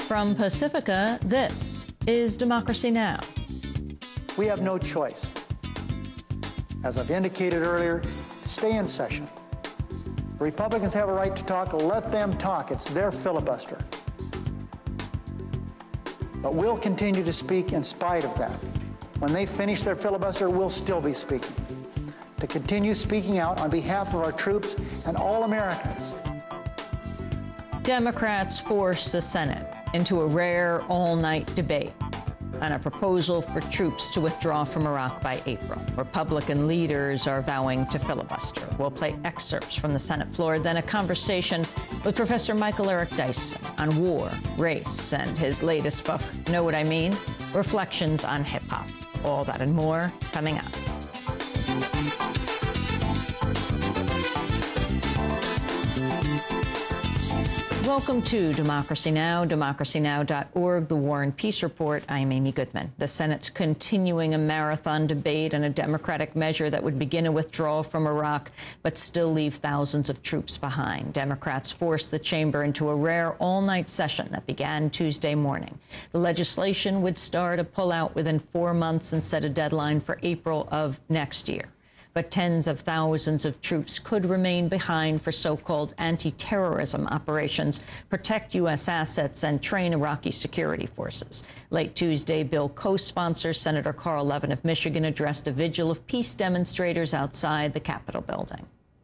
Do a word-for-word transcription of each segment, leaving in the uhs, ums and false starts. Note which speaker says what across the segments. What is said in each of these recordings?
Speaker 1: From Pacifica, this is Democracy Now!
Speaker 2: We have no choice, as I've indicated earlier, to stay in session. The Republicans have a right to talk. Let them talk. It's their filibuster. But we'll continue to speak in spite of that. When they finish their filibuster, we'll still be speaking. To continue speaking out on behalf of our troops and all Americans.
Speaker 1: Democrats force the Senate into a rare all-night debate on a proposal for troops to withdraw from Iraq by April. Republican leaders are vowing to filibuster. We'll play excerpts from the Senate floor, then a conversation with Professor Michael Eric Dyson on war, race, and his latest book, Know What I Mean? Reflections on Hip-Hop. All that and more coming up. Welcome to Democracy Now!, democracy now dot org, the War and Peace Report. I'm Amy Goodman. The Senate's continuing a marathon debate on a Democratic measure that would begin a withdrawal from Iraq, but still leave thousands of troops behind. Democrats forced the chamber into a rare all-night session that began Tuesday morning. The legislation would start a pullout within four months and set a deadline for April of next year. But tens of thousands of troops could remain behind for so-called anti-terrorism operations, protect U S assets, and train Iraqi security forces. Late Tuesday, bill co-sponsor Senator Carl Levin of Michigan addressed a vigil of peace demonstrators outside the Capitol building.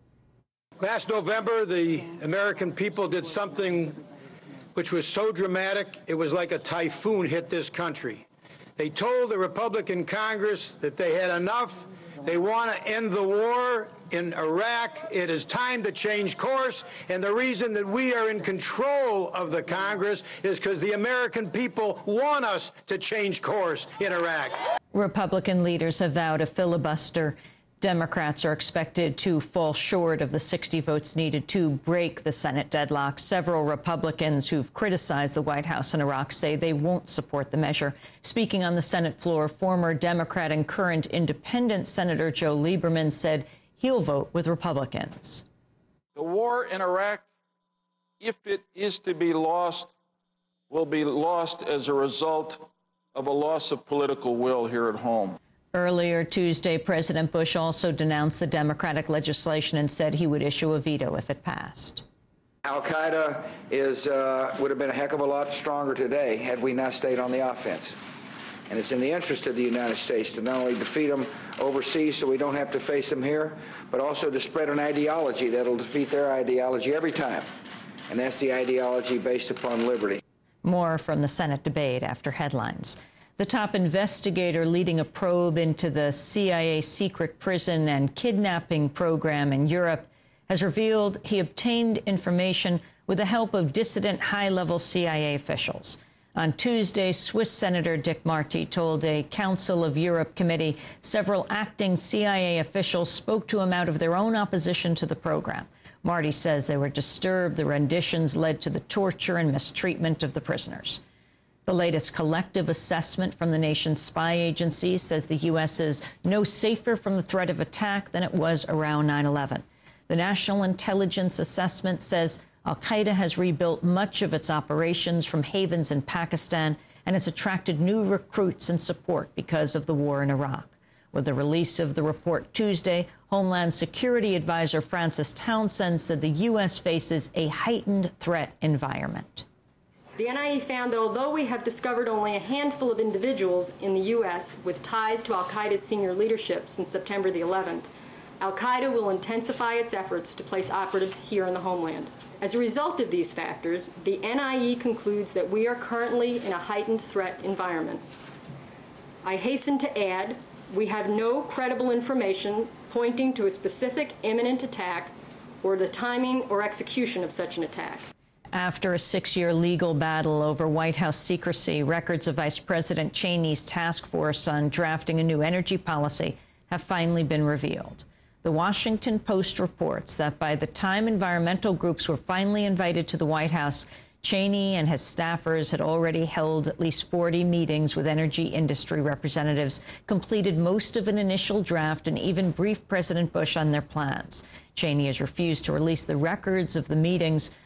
Speaker 3: Last November, the American people did something which was so dramatic, it was like a typhoon hit this country. They told the Republican Congress that they had enough. They want to end the war in Iraq. It is time to change course. And the reason that we are in control of the Congress is because the American people want us to change course in Iraq.
Speaker 1: Republican leaders have vowed a filibuster. Democrats are expected to fall short of the sixty votes needed to break the Senate deadlock. Several Republicans who've criticized the White House in Iraq say they won't support the measure. Speaking on the Senate floor, former Democrat and current independent Senator Joe Lieberman said he'll vote with Republicans.
Speaker 4: The war in Iraq, if it is to be lost, will be lost as a result of a loss of political will here at home.
Speaker 1: Earlier Tuesday, President Bush also denounced the Democratic legislation and said he would issue a veto if it passed.
Speaker 5: Al-Qaeda is, uh, would have been a heck of a lot stronger today had we not stayed on the offense. And it's in the interest of the United States to not only defeat them overseas so we don't have to face them here, but also to spread an ideology that'll defeat their ideology every time. And that's the ideology based upon liberty.
Speaker 1: More from the Senate debate after headlines. The top investigator leading a probe into the C I A secret prison and kidnapping program in Europe has revealed he obtained information with the help of dissident high-level C I A officials. On Tuesday, Swiss Senator Dick Marty told a Council of Europe committee several acting C I A officials spoke to him out of their own opposition to the program. Marty says they were disturbed the renditions led to the torture and mistreatment of the prisoners. The latest collective assessment from the nation's spy agencies says the U S is no safer from the threat of attack than it was around nine eleven. The National Intelligence Assessment says al-Qaeda has rebuilt much of its operations from havens in Pakistan and has attracted new recruits and support because of the war in Iraq. With the release of the report Tuesday, Homeland Security Advisor Francis Townsend said the U S faces a heightened threat environment.
Speaker 6: The N I A found that although we have discovered only a handful of individuals in the U S with ties to al-Qaeda's senior leadership since September the eleventh, al-Qaeda will intensify its efforts to place operatives here in the homeland. As a result of these factors, the N I E concludes that we are currently in a heightened threat environment. I hasten to add, we have no credible information pointing to a specific imminent attack or the timing or execution of such an attack.
Speaker 1: After a six-year legal battle over White House secrecy, records of Vice President Cheney's task force on drafting a new energy policy have finally been revealed. The Washington Post reports that by the time environmental groups were finally invited to the White House, Cheney and his staffers had already held at least forty meetings with energy industry representatives, completed most of an initial draft, and even briefed President Bush on their plans. Cheney has refused to release the records of the meetings,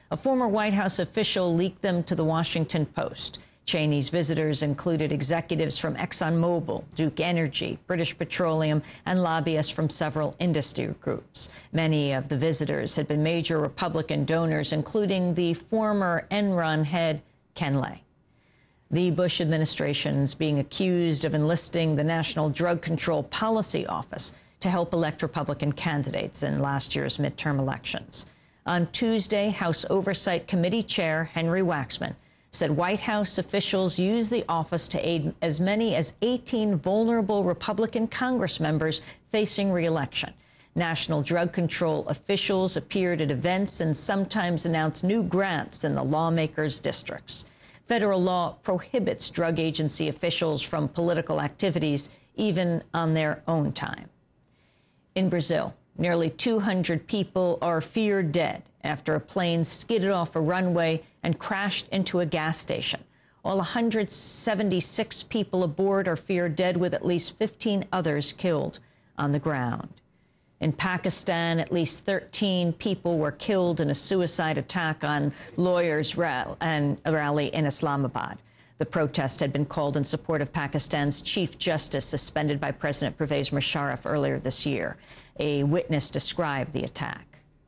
Speaker 1: A former White House official leaked them to the Washington Post. Cheney's visitors included executives from ExxonMobil, Duke Energy, British Petroleum, and lobbyists from several industry groups. Many of the visitors had been major Republican donors, including the former Enron head, Ken Lay. The Bush administration is being accused of enlisting the National Drug Control Policy Office to help elect Republican candidates in last year's midterm elections. On Tuesday, House Oversight Committee Chair Henry Waxman said White House officials used the office to aid as many as eighteen vulnerable Republican Congress members facing re-election. National drug control officials appeared at events and sometimes announced new grants in the lawmakers' districts. Federal law prohibits drug agency officials from political activities, even on their own time. In Brazil, nearly two hundred people are feared dead after a plane skidded off a runway and crashed into a gas station. All one hundred seventy-six people aboard are feared dead, with at least fifteen others killed on the ground. In Pakistan, at least thirteen people were killed in a suicide attack on lawyers' rally in Islamabad. The protest had been called in support of Pakistan's Chief Justice, suspended by President Pervez Musharraf earlier this year. A witness described the attack.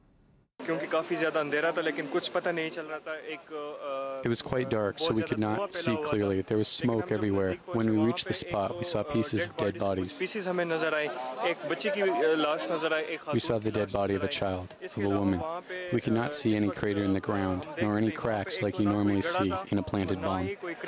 Speaker 7: It was quite dark, so we could not see clearly. There was smoke everywhere. When we reached the spot, we saw pieces of dead bodies. We saw the dead body of a child, of a woman. We could not see any crater in the ground, nor any cracks like you normally see in a planted bomb.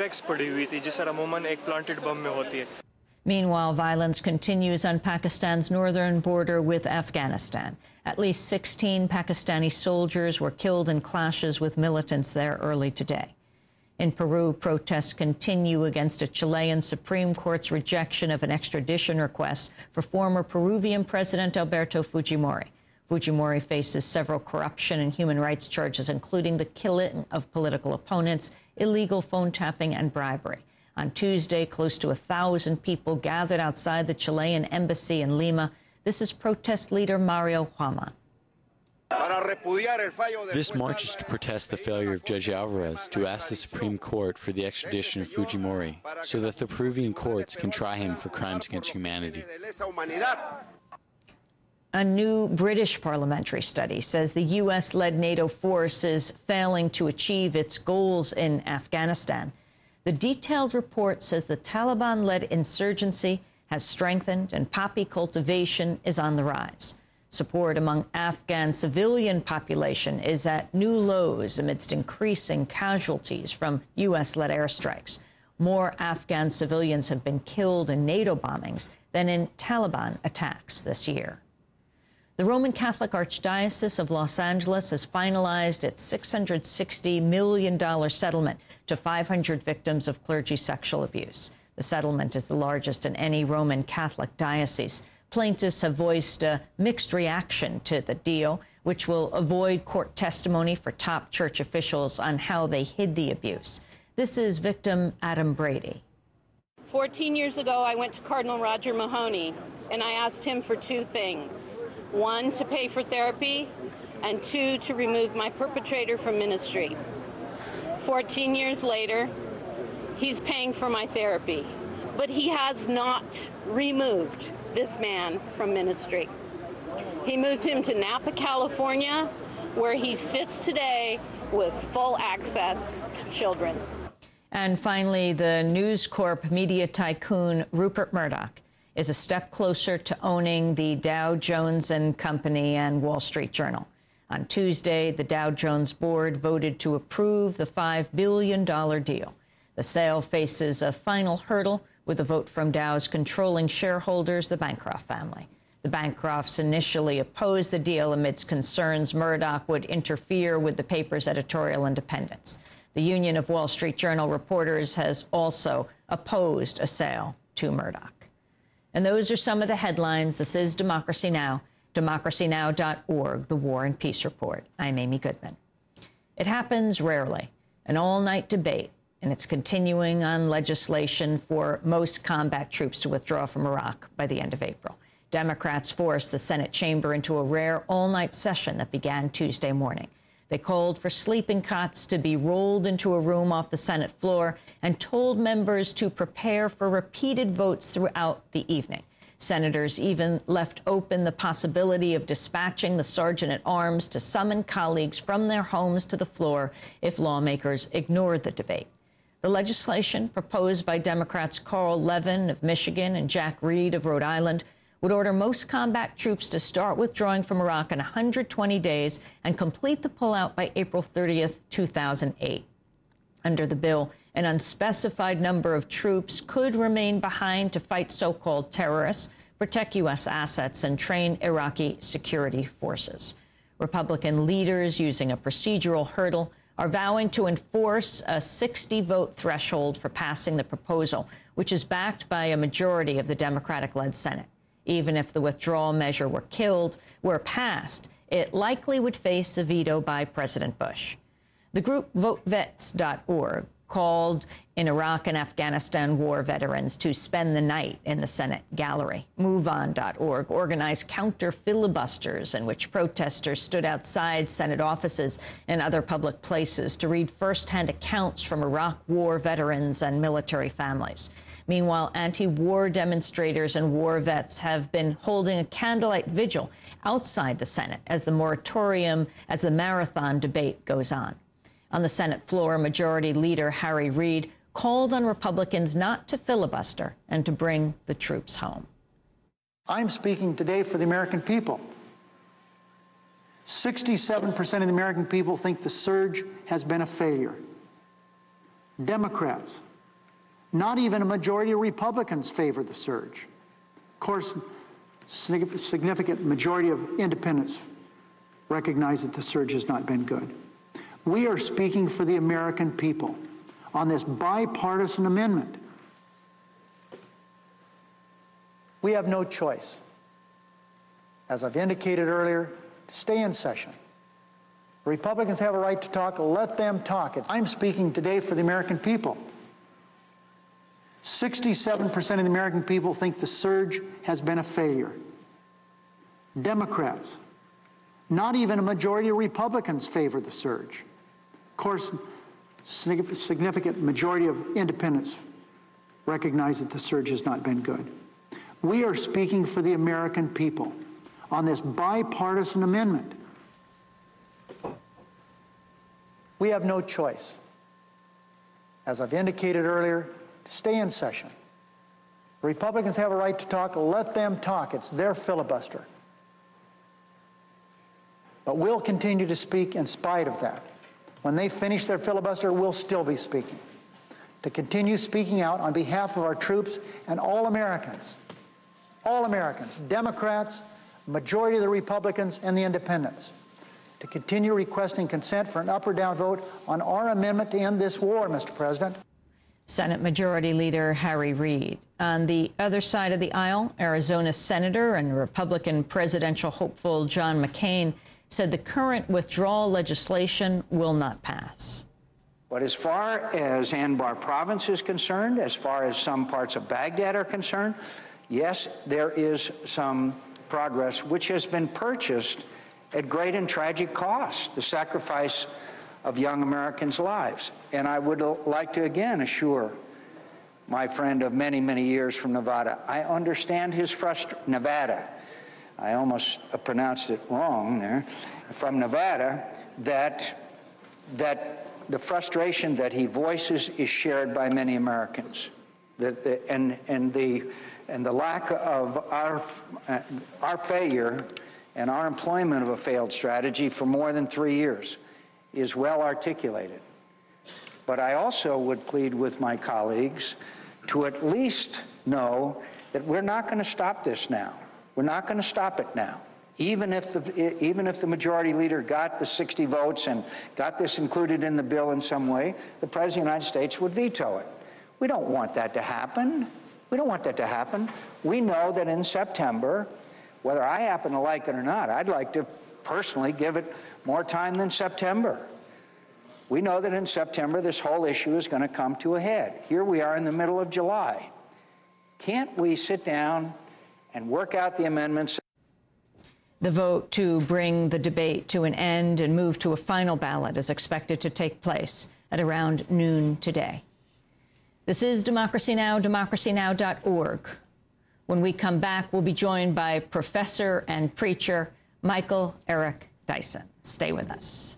Speaker 1: Meanwhile, violence continues on Pakistan's northern border with Afghanistan. At least sixteen Pakistani soldiers were killed in clashes with militants there early today. In Peru, protests continue against a Chilean Supreme Court's rejection of an extradition request for former Peruvian President Alberto Fujimori. Fujimori faces several corruption and human rights charges, including the killing of political opponents, illegal phone tapping, and bribery. On Tuesday, close to a thousand people gathered outside the Chilean embassy in Lima. This is protest leader Mario Huaman.
Speaker 7: This march is to protest the failure of Judge Alvarez to ask the Supreme Court for the extradition of Fujimori so that the Peruvian courts can try him for crimes against humanity.
Speaker 1: A new British parliamentary study says the U S-led NATO force is failing to achieve its goals in Afghanistan. The detailed report says the Taliban-led insurgency has strengthened and poppy cultivation is on the rise. Support among Afghan civilian population is at new lows amidst increasing casualties from U S-led airstrikes. More Afghan civilians have been killed in NATO bombings than in Taliban attacks this year. The Roman Catholic Archdiocese of Los Angeles has finalized its six hundred sixty million dollars settlement to five hundred victims of clergy sexual abuse. The settlement is the largest in any Roman Catholic diocese. Plaintiffs have voiced a mixed reaction to the deal, which will avoid court testimony for top church officials on how they hid the abuse. This is victim Adam Brady.
Speaker 8: fourteen years ago, I went to Cardinal Roger Mahoney, and I asked him for two things. One, to pay for therapy, and two, to remove my perpetrator from ministry. fourteen years later, he's paying for my therapy, but he has not removed this man from ministry. He moved him to Napa, California, where he sits today with full access to children.
Speaker 1: And finally, the News Corp media tycoon Rupert Murdoch is a step closer to owning the Dow Jones and Company and Wall Street Journal. On Tuesday, the Dow Jones board voted to approve the five billion dollars deal. The sale faces a final hurdle with a vote from Dow's controlling shareholders, the Bancroft family. The Bancrofts initially opposed the deal amidst concerns Murdoch would interfere with the paper's editorial independence. The Union of Wall Street Journal Reporters has also opposed a sale to Murdoch. And those are some of the headlines. This is Democracy Now!, democracy now dot org, the War and Peace Report. I'm Amy Goodman. It happens rarely, an all-night debate, and it's continuing on legislation for most combat troops to withdraw from Iraq by the end of April. Democrats forced the Senate chamber into a rare all-night session that began Tuesday morning. They called for sleeping cots to be rolled into a room off the Senate floor and told members to prepare for repeated votes throughout the evening. Senators even left open the possibility of dispatching the sergeant-at-arms to summon colleagues from their homes to the floor if lawmakers ignored the debate. The legislation proposed by Democrats Carl Levin of Michigan and Jack Reed of Rhode Island would order most combat troops to start withdrawing from Iraq in one hundred twenty days and complete the pullout by April thirtieth, two thousand eight. Under the bill, an unspecified number of troops could remain behind to fight so-called terrorists, protect U S assets, and train Iraqi security forces. Republican leaders, using a procedural hurdle, are vowing to enforce a sixty-vote threshold for passing the proposal, which is backed by a majority of the Democratic-led Senate. Even if the withdrawal measure were killed, were passed, it likely would face a veto by President Bush. The group vote vets dot org called in Iraq and Afghanistan war veterans to spend the night in the Senate gallery. move on dot org organized counter filibusters in which protesters stood outside Senate offices and other public places to read firsthand accounts from Iraq war veterans and military families. Meanwhile, anti-war demonstrators and war vets have been holding a candlelight vigil outside the Senate as the moratorium, as the marathon debate goes on. On the Senate floor, Majority Leader Harry Reid called on Republicans not to filibuster and to bring the troops home.
Speaker 2: I'm speaking today for the American people. sixty-seven percent of the American people think the surge has been a failure. Democrats, not even a majority of Republicans, favor the surge. Of course, significant majority of independents recognize that the surge has not been good. We are speaking for the American people on this bipartisan amendment. We have no choice, as I've indicated earlier, to stay in session. Republicans have a right to talk. Let them talk. It's, I'm speaking today for the American people. sixty-seven percent of the American people think the surge has been a failure. Democrats, not even a majority of Republicans, favor the surge. Of course, significant majority of independents recognize that the surge has not been good. We are speaking for the American people on this bipartisan amendment. We have no choice, as I've indicated earlier, to stay in session. Republicans have a right to talk. Let them talk. It's their filibuster. But we'll continue to speak in spite of that. When they finish their filibuster, we'll still be speaking. To continue speaking out on behalf of our troops and all Americans. All Americans, Democrats, majority of the Republicans, and the independents. To continue requesting consent for an up or down vote on our amendment to end this war, Mister President.
Speaker 1: Senate Majority Leader Harry Reid. On the other side of the aisle, Arizona Senator and Republican presidential hopeful John McCain said the current withdrawal legislation will not pass.
Speaker 5: But as far as Anbar province is concerned, as far as some parts of Baghdad are concerned, yes, there is some progress which has been purchased at great and tragic cost, the sacrifice of young Americans' lives. And I would like to again assure my friend of many, many years from Nevada, I understand his frustration. Nevada, I almost pronounced it wrong there, from Nevada, that, that the frustration that he voices is shared by many Americans. That the, and, and, the, and the lack of our, uh, our failure and our employment of a failed strategy for more than three years is well articulated. But I also would plead with my colleagues to at least know that we're not going to stop this now. We're not going to stop it now. Even if the even if the majority leader got the sixty votes and got this included in the bill in some way, the President of the United States would veto it. We don't want that to happen. We don't want that to happen. We know that in September, whether I happen to like it or not, I'd like to personally give it more time than September. We know that in September, this whole issue is going to come to a head. Here we are in the middle of July. Can't we sit down and work out the amendments?
Speaker 1: The vote to bring the debate to an end and move to a final ballot is expected to take place at around noon today. This is Democracy Now!, democracy now dot org. When we come back, we'll be joined by professor and preacher Michael Eric Dyson. Stay with us.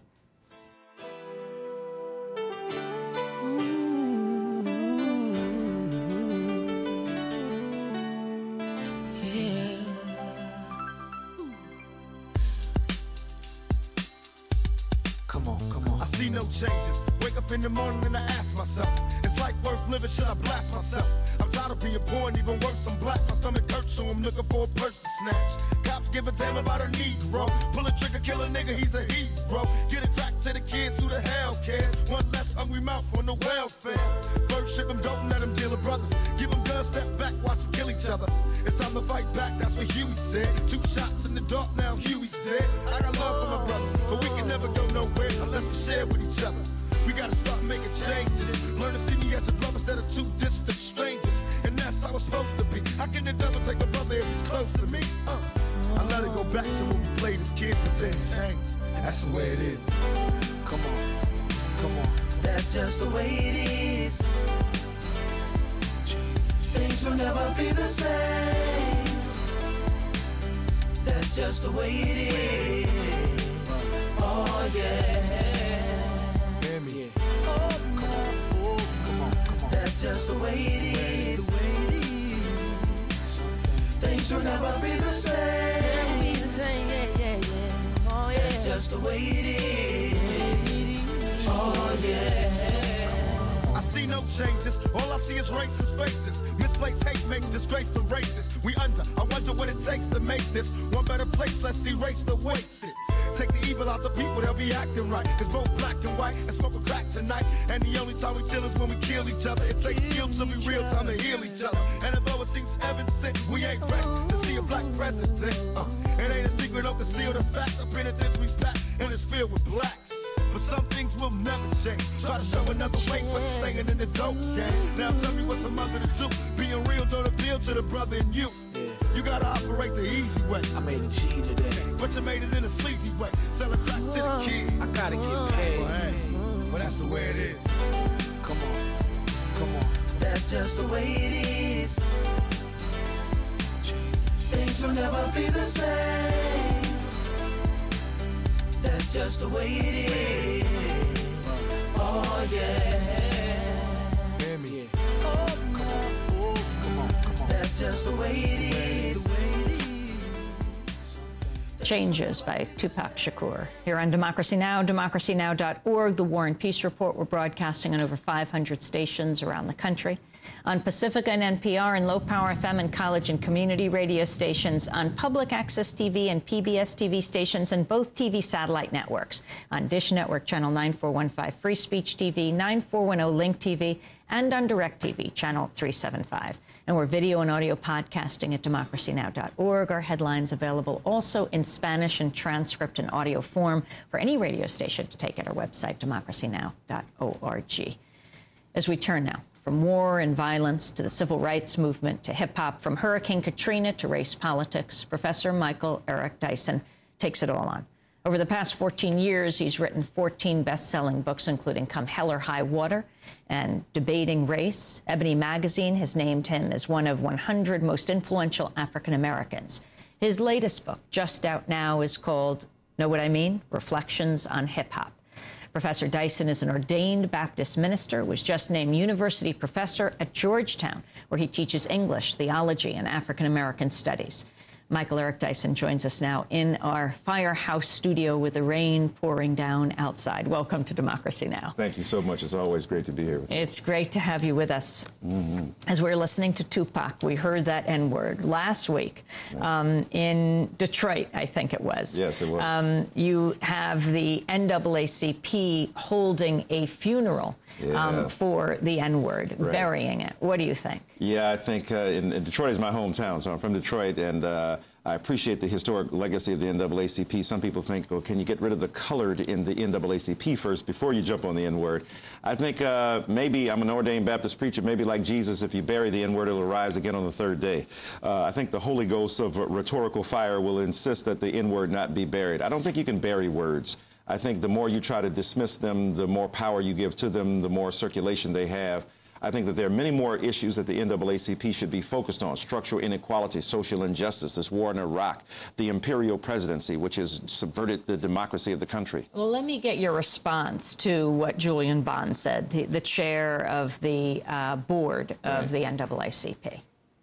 Speaker 9: See no changes. Wake up in the morning and I ask myself, is life worth living? Should I blast myself? I'm tired of being poor and even worse, I'm black. My stomach hurts, so I'm looking for a purse to snatch. Cops give a damn about a Negro. Pull a trigger, kill a nigga, he's a hero. Get it back to the kids who the hell cares. One less hungry mouth on the welfare. First ship them, don't let them deal with brothers. Give them guns, step back, watch them kill each other. It's time to fight back, that's what Huey said. Two shots in the dark, now Huey's dead. I got love for my brothers, but we can never go nowhere unless we share with each other. We gotta start making changes. Learn to see me as a brother instead of two distant strangers. And that's how it's supposed to be. How can the devil take a brother if he's close to me? Uh, I let it go back to when we played as kids, but then changed. That's the way it is. Come on, come on.
Speaker 10: That's just the way it is. Things will never be the same. That's just the way it is. Oh yeah. Oh, come on, oh, come on, come on. That's just the way it is. Things will never be the same. Be the same, yeah, yeah, yeah. Oh yeah. That's just the way it is. Oh yeah.
Speaker 9: I see no changes. All I see is racist faces. Misplaced hate makes disgrace to races. We under. I wonder what it takes to make this one better place. Let's erase the wasted. Take the evil out the people, they'll be acting right. Cause both black and white and smoke a crack tonight. And the only time we chill is when we kill each other. It takes skill to be real time to heal each other. And although it seems evident, we ain't ready to see a black president. Uh, it ain't a secret, don't conceal the fact. The penitentiary's packed and it's filled with blacks. But some things will never change. Try to show another way, but you're staying in the dope game. Now tell me what's a mother to do. Being real don't appeal to the brother in you. You gotta operate the easy way.
Speaker 10: I made a G today,
Speaker 9: but you made it in a sleazy way. Sell it back to the kid.
Speaker 10: I gotta get paid.
Speaker 9: Well, hey, well, that's the way it is.
Speaker 10: Come on, come on. That's just the way it is. Things will never be the same. That's just the way it is. Oh yeah.
Speaker 9: Hear me.
Speaker 10: Oh, come on, oh, come on, come on. That's just the way it is.
Speaker 1: Changes by Tupac Shakur. Here on Democracy Now!, democracy now dot org, the War and Peace Report. We're broadcasting on over five hundred stations around the country. On Pacifica and N P R and Low Power F M and college and community radio stations, on Public Access T V and P B S T V stations and both T V satellite networks, on Dish Network Channel nine four one five Free Speech T V, nine four one zero Link T V, and on DirecTV Channel three seventy-five. And we're video and audio podcasting at democracy now dot org. Our headlines available also in Spanish and transcript and audio form for any radio station to take at our website, democracy now dot org. As we turn now from war and violence to the civil rights movement to hip-hop, from Hurricane Katrina to race politics, Professor Michael Eric Dyson takes it all on. Over the past fourteen years, he's written fourteen best-selling books, including Come Hell or High Water and Debating Race. Ebony Magazine has named him as one of one hundred most influential African Americans. His latest book, just out now, is called Know What I Mean? Reflections on Hip-Hop. Professor Dyson is an ordained Baptist minister, was just named university professor at Georgetown, where he teaches English, theology, and African American studies. Michael Eric Dyson joins us now in our firehouse studio with the rain pouring down outside. Welcome to Democracy Now!
Speaker 11: Thank you so much. It's always great to be here with you.
Speaker 1: It's great to have you with us. Mm-hmm. As we were listening to Tupac, we heard that N-word last week um, in Detroit, I think it was.
Speaker 11: Yes, it was.
Speaker 1: Um, you have the N double A C P holding a funeral
Speaker 11: yeah.
Speaker 1: um, for the N-word,
Speaker 11: right.
Speaker 1: burying it. What do you think?
Speaker 11: Yeah, I think uh, in, in Detroit is my hometown, so I'm from Detroit, and uh, uh, I appreciate the historic legacy of the N double A C P. Some people think, well, can you get rid of the colored in the N double A C P first before you jump on the N-word? I think uh, maybe I'm an ordained Baptist preacher, maybe like Jesus, if you bury the N-word, it'll rise again on the third day. Uh, I think the Holy Ghost of rhetorical fire will insist that the N-word not be buried. I don't think you can bury words. I think the more you try to dismiss them, the more power you give to them, the more circulation they have. I think that there are many more issues that the N double A C P should be focused on: structural inequality, social injustice, this war in Iraq, the imperial presidency, which has subverted the democracy of the country.
Speaker 1: Well, let me get your response to what Julian Bond said, the, the chair of the uh, board of
Speaker 11: right.
Speaker 1: the N double A C P.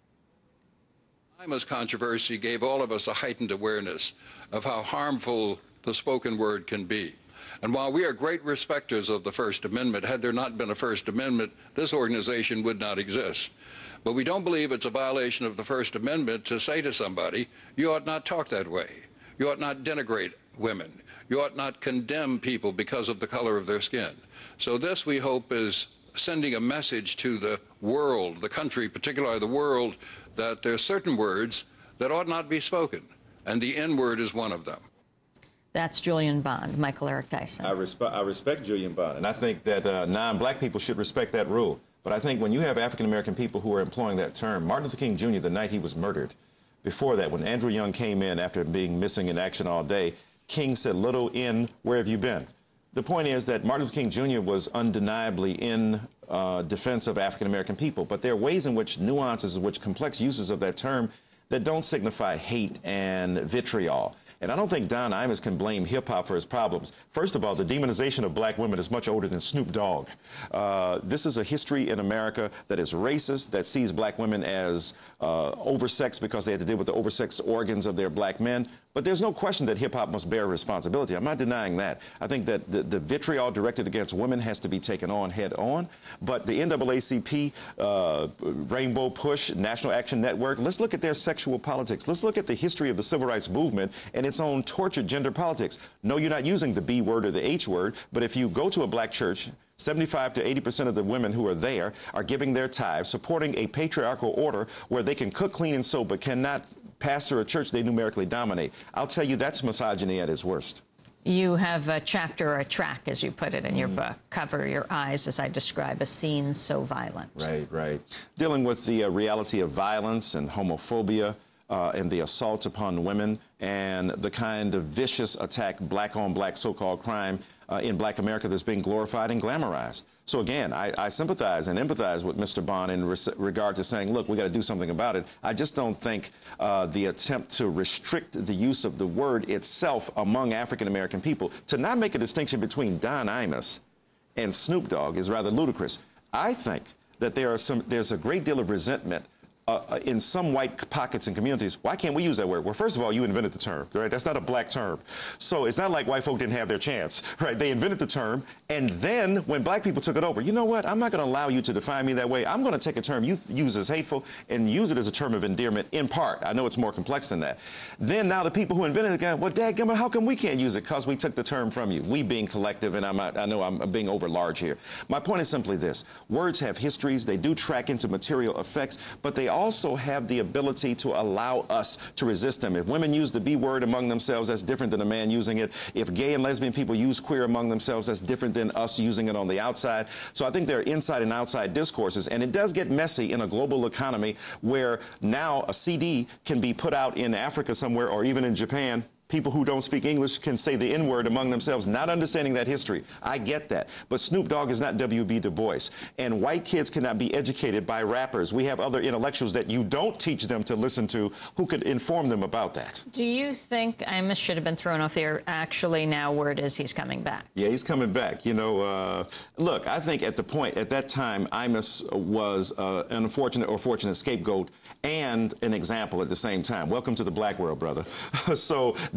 Speaker 12: Imus controversy gave all of us a heightened awareness of how harmful the spoken word can be. And while we are great respecters of the First Amendment, had there not been a First Amendment, this organization would not exist. But we don't believe it's a violation of the First Amendment to say to somebody, you ought not talk that way. You ought not denigrate women. You ought not condemn people because of the color of their skin. So this, we hope, is sending a message to the world, the country, particularly the world, that there are certain words that ought not be spoken. And the N-word is one of them.
Speaker 1: That's Julian Bond. Michael Eric Dyson.
Speaker 11: I, respe I respect Julian Bond, and I think that uh, non-black people should respect that rule. But I think when you have African-American people who are employing that term, Martin Luther King Junior, the night he was murdered, before that, when Andrew Young came in after being missing in action all day, King said, "Little N, where have you been?" The point is that Martin Luther King Junior was undeniably in uh, defense of African-American people, but there are ways in which nuances, in which complex uses of that term that don't signify hate and vitriol. And I don't think Don Imus can blame hip-hop for his problems. First of all, the demonization of black women is much older than Snoop Dogg. Uh, this is a history in America that is racist, that sees black women as uh, oversexed because they had to deal with the oversexed organs of their black men. But there's no question that hip-hop must bear responsibility. I'm not denying that. I think that the, the vitriol directed against women has to be taken on head-on. But the N double A C P, uh, Rainbow Push, National Action Network, let's look at their sexual politics. Let's look at the history of the civil rights movement and its own tortured gender politics. No, you're not using the B word or the H word, but if you go to a black church, seventy-five to eighty percent of the women who are there are giving their tithes, supporting a patriarchal order where they can cook, clean, and sew, but cannot pastor a church they numerically dominate. I'll tell you, that's misogyny at its worst.
Speaker 1: You have a chapter or a track, as you put it in your mm. book, Cover Your Eyes, as I describe a scene so violent.
Speaker 11: Right, right. Dealing with the uh, reality of violence and homophobia uh, and the assault upon women and the kind of vicious attack, black-on-black so-called crime uh, in black America that's being glorified and glamorized. So again, I, I sympathize and empathize with Mister Bond in re regard to saying, look, we got to do something about it. I just don't think uh, the attempt to restrict the use of the word itself among African-American people, to not make a distinction between Don Imus and Snoop Dogg, is rather ludicrous. I think that there are some, there's a great deal of resentment Uh, in some white pockets and communities. Why can't we use that word? Well, first of all, you invented the term, right? That's not a black term. So it's not like white folk didn't have their chance, right? They invented the term, and then when black people took it over, you know what? I'm not going to allow you to define me that way. I'm going to take a term you use as hateful and use it as a term of endearment in part. I know it's more complex than that. Then now the people who invented it go, well, dadgummit, how come we can't use it? Because we took the term from you. We being collective, and I'm, I know I'm being over large here. My point is simply this. Words have histories. They do track into material effects, but they also have the ability to allow us to resist them. If women use the B word among themselves, that's different than a man using it. If gay and lesbian people use queer among themselves, that's different than us using it on the outside. So I think there are inside and outside discourses, and it does get messy in a global economy where now a C D can be put out in Africa somewhere or even in Japan. People who don't speak English can say the N-word among themselves, not understanding that history. I get that. But Snoop Dogg is not W B Du Bois. And white kids cannot be educated by rappers. We have other intellectuals that you don't teach them to listen to who could inform them about that.
Speaker 1: Do you think Imus should have been thrown off the air? Actually, now word is he's coming back.
Speaker 11: Yeah, he's coming back. You know, uh, look, I think at the point, at that time, Imus was uh, an unfortunate or fortunate scapegoat and an example at the same time. Welcome to the black world, brother. So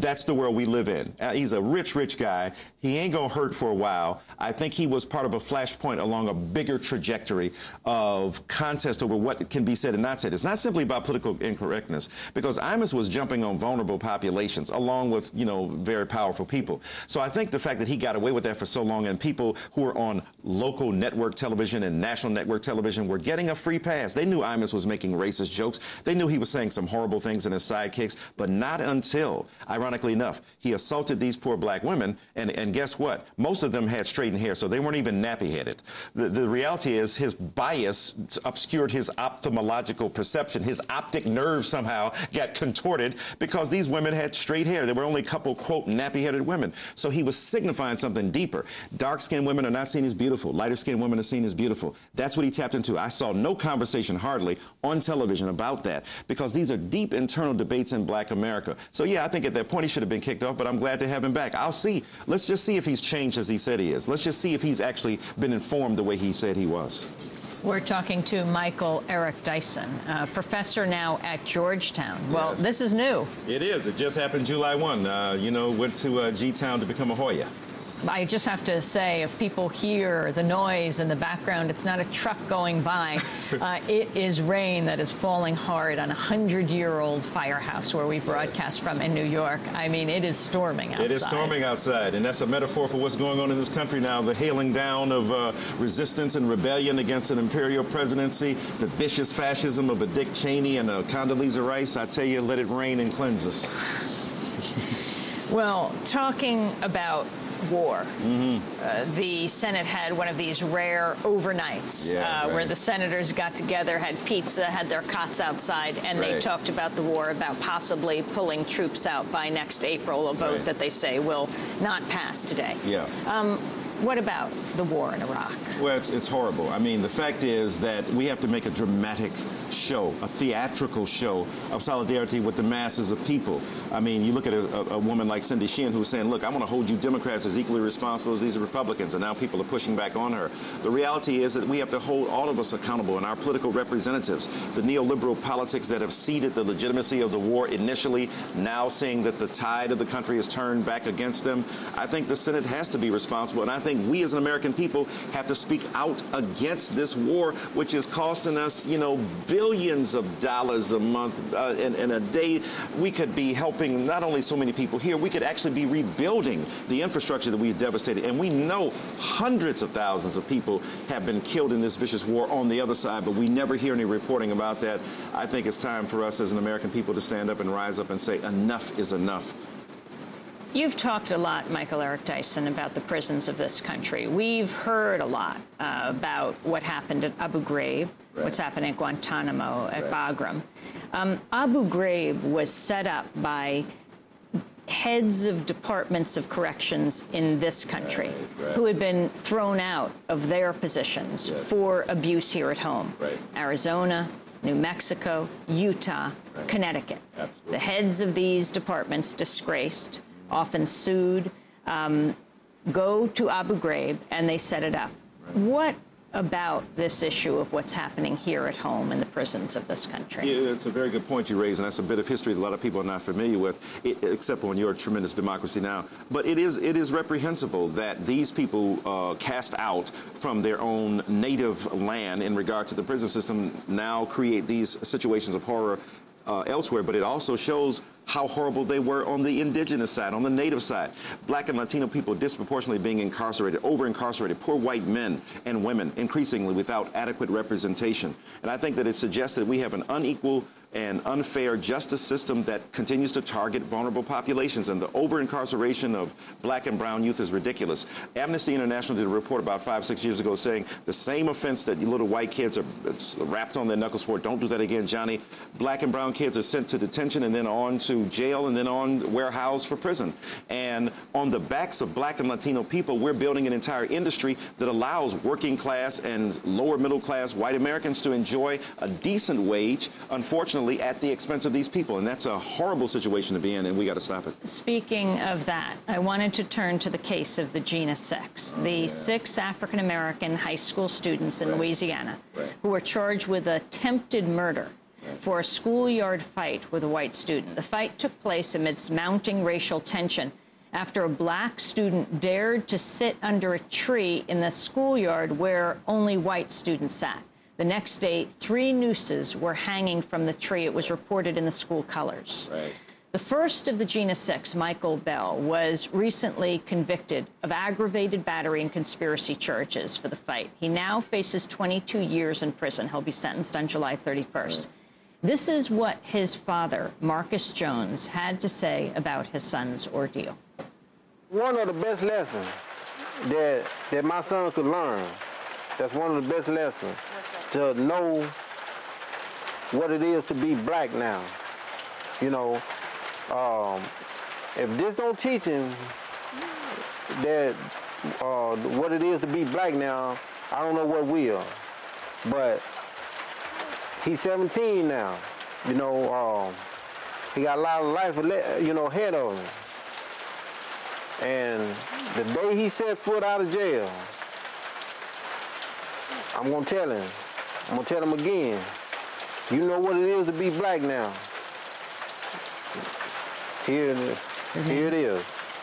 Speaker 11: that's the world we live in. Uh, he's a rich, rich guy. He ain't gonna hurt for a while. I think he was part of a flashpoint along a bigger trajectory of contest over what can be said and not said. It's not simply about political incorrectness, because Imus was jumping on vulnerable populations along with, you know, very powerful people. So I think the fact that he got away with that for so long, and people who are on local network television and national network television were getting a free pass. They knew Imus was making racist jokes. They knew he was saying some horrible things in his sidekicks, but not until, ironically enough, he assaulted these poor black women, and, and guess what? Most of them had straightened hair, so they weren't even nappy-headed. The, the reality is his bias obscured his ophthalmological perception. His optic nerve somehow got contorted because these women had straight hair. There were only a couple, quote, nappy-headed women. So he was signifying something deeper. Dark-skinned women are not seen as beautiful. Lighter-skinned women are seen as beautiful. That's what he tapped into. I saw no conversation, hardly, on television about that, because these are deep internal debates in black America. So, yeah, I think at that point he should have been kicked off, but I'm glad to have him back. I'll see. Let's just see if he's changed as he said he is. Let's just see if he's actually been informed the way he said he was.
Speaker 1: We're talking to Michael Eric Dyson, a professor now at Georgetown. Well,
Speaker 11: Yes.
Speaker 1: this is new.
Speaker 11: It is. It just happened July first. Uh, you know, went to uh, G-Town to become a Hoya.
Speaker 1: I just have to say, if people hear the noise in the background, it's not a truck going by. Uh, it is rain that is falling hard on a hundred-year-old firehouse where we broadcast from in New York. I mean, it is storming outside.
Speaker 11: It is storming outside, and that's a metaphor for what's going on in this country now, the hailing down of uh, resistance and rebellion against an imperial presidency, the vicious fascism of a Dick Cheney and a Condoleezza Rice. I tell you, let it rain and cleanse us.
Speaker 1: Well, talking about war.
Speaker 11: Mm-hmm.
Speaker 1: Uh, the Senate had one of these rare overnights
Speaker 11: Yeah,
Speaker 1: uh,
Speaker 11: right.
Speaker 1: where the senators got together, had pizza, had their cots outside, and they
Speaker 11: Right.
Speaker 1: talked about the war, about possibly pulling troops out by next April, a vote
Speaker 11: Right.
Speaker 1: that they say will not pass today.
Speaker 11: Yeah.
Speaker 1: Um, what about the war in Iraq?
Speaker 11: Well, it's, it's horrible. I mean, the fact is that we have to make a dramatic show, a theatrical show of solidarity with the masses of people. I mean, you look at a, a, a woman like Cindy Sheehan who's saying, look, I want to hold you Democrats as equally responsible as these Republicans, and now people are pushing back on her. The reality is that we have to hold all of us accountable, and our political representatives, the neoliberal politics that have ceded the legitimacy of the war initially, now seeing that the tide of the country is turned back against them. I think the Senate has to be responsible, and I think we as an American people have to speak out against this war, which is costing us, you know, billions of dollars a month. Uh, in, in a day, we could be helping not only so many people here, we could actually be rebuilding the infrastructure that we've devastated. And we know hundreds of thousands of people have been killed in this vicious war on the other side, but we never hear any reporting about that. I think it's time for us as an American people to stand up and rise up and say enough is enough.
Speaker 1: You've talked a lot, Michael Eric Dyson, about the prisons of this country. We've heard a lot uh, about what happened at Abu Ghraib, right. what's happening at Guantanamo, at right. Bagram. Um, Abu Ghraib was set up by heads of departments of corrections in this country
Speaker 11: right, right.
Speaker 1: who had been thrown out of their positions
Speaker 11: yes.
Speaker 1: for abuse here at home.
Speaker 11: Right.
Speaker 1: Arizona, New Mexico, Utah, right. Connecticut.
Speaker 11: Absolutely.
Speaker 1: The heads of these departments disgraced, often sued, um, go to Abu Ghraib, and they set it up. Right. What about this issue of what's happening here at home in the prisons of this country?
Speaker 11: Yeah, it's a very good point you raise, and that's a bit of history that a lot of people are not familiar with, it, except on your tremendous democracy now. But it is it is reprehensible that these people uh, cast out from their own native land in regard to the prison system now create these situations of horror uh, elsewhere, but it also shows how horrible they were on the indigenous side, on the native side. Black and Latino people disproportionately being incarcerated, over-incarcerated, poor white men and women increasingly without adequate representation. And I think that it suggests that we have an unequal and unfair justice system that continues to target vulnerable populations, and the over-incarceration of black and brown youth is ridiculous. Amnesty International did a report about five, six years ago saying the same offense that little white kids are rapped on their knuckles for, don't do that again, Johnny, black and brown kids are sent to detention and then on to jail and then on warehoused for prison. And on the backs of black and Latino people, we're building an entire industry that allows working class and lower middle class white Americans to enjoy a decent wage, unfortunately, at the expense of these people. And that's a horrible situation to be in, and we got to stop it.
Speaker 1: Speaking of that, I wanted to turn to the case of the Jena Six,
Speaker 11: oh,
Speaker 1: the
Speaker 11: yeah.
Speaker 1: six African-American high school students in
Speaker 11: right.
Speaker 1: Louisiana
Speaker 11: right.
Speaker 1: who were charged with attempted murder. for a schoolyard fight with a white student. The fight took place amidst mounting racial tension after a black student dared to sit under a tree in the schoolyard where only white students sat. The next day, three nooses were hanging from the tree. It was reported in the school colors.
Speaker 11: Right.
Speaker 1: The first of the Jena Six, Michael Bell, was recently convicted of aggravated battery and conspiracy charges for the fight. He now faces twenty-two years in prison. He'll be sentenced on July thirty-first. This is what his father, Marcus Jones, had to say about his son's ordeal.
Speaker 13: One of the best lessons that, that my son could learn, that's one of the best lessons, to know what it is to be black now. You know, um, if this don't teach him that uh, what it is to be black now, I don't know what will. But he's seventeen now. You know, um, he got a lot of life, you know, ahead of him. And the day he set foot out of jail, I'm gonna tell him, I'm gonna tell him again, you know what it is to be black now. Here it is. Mm-hmm. Here it is.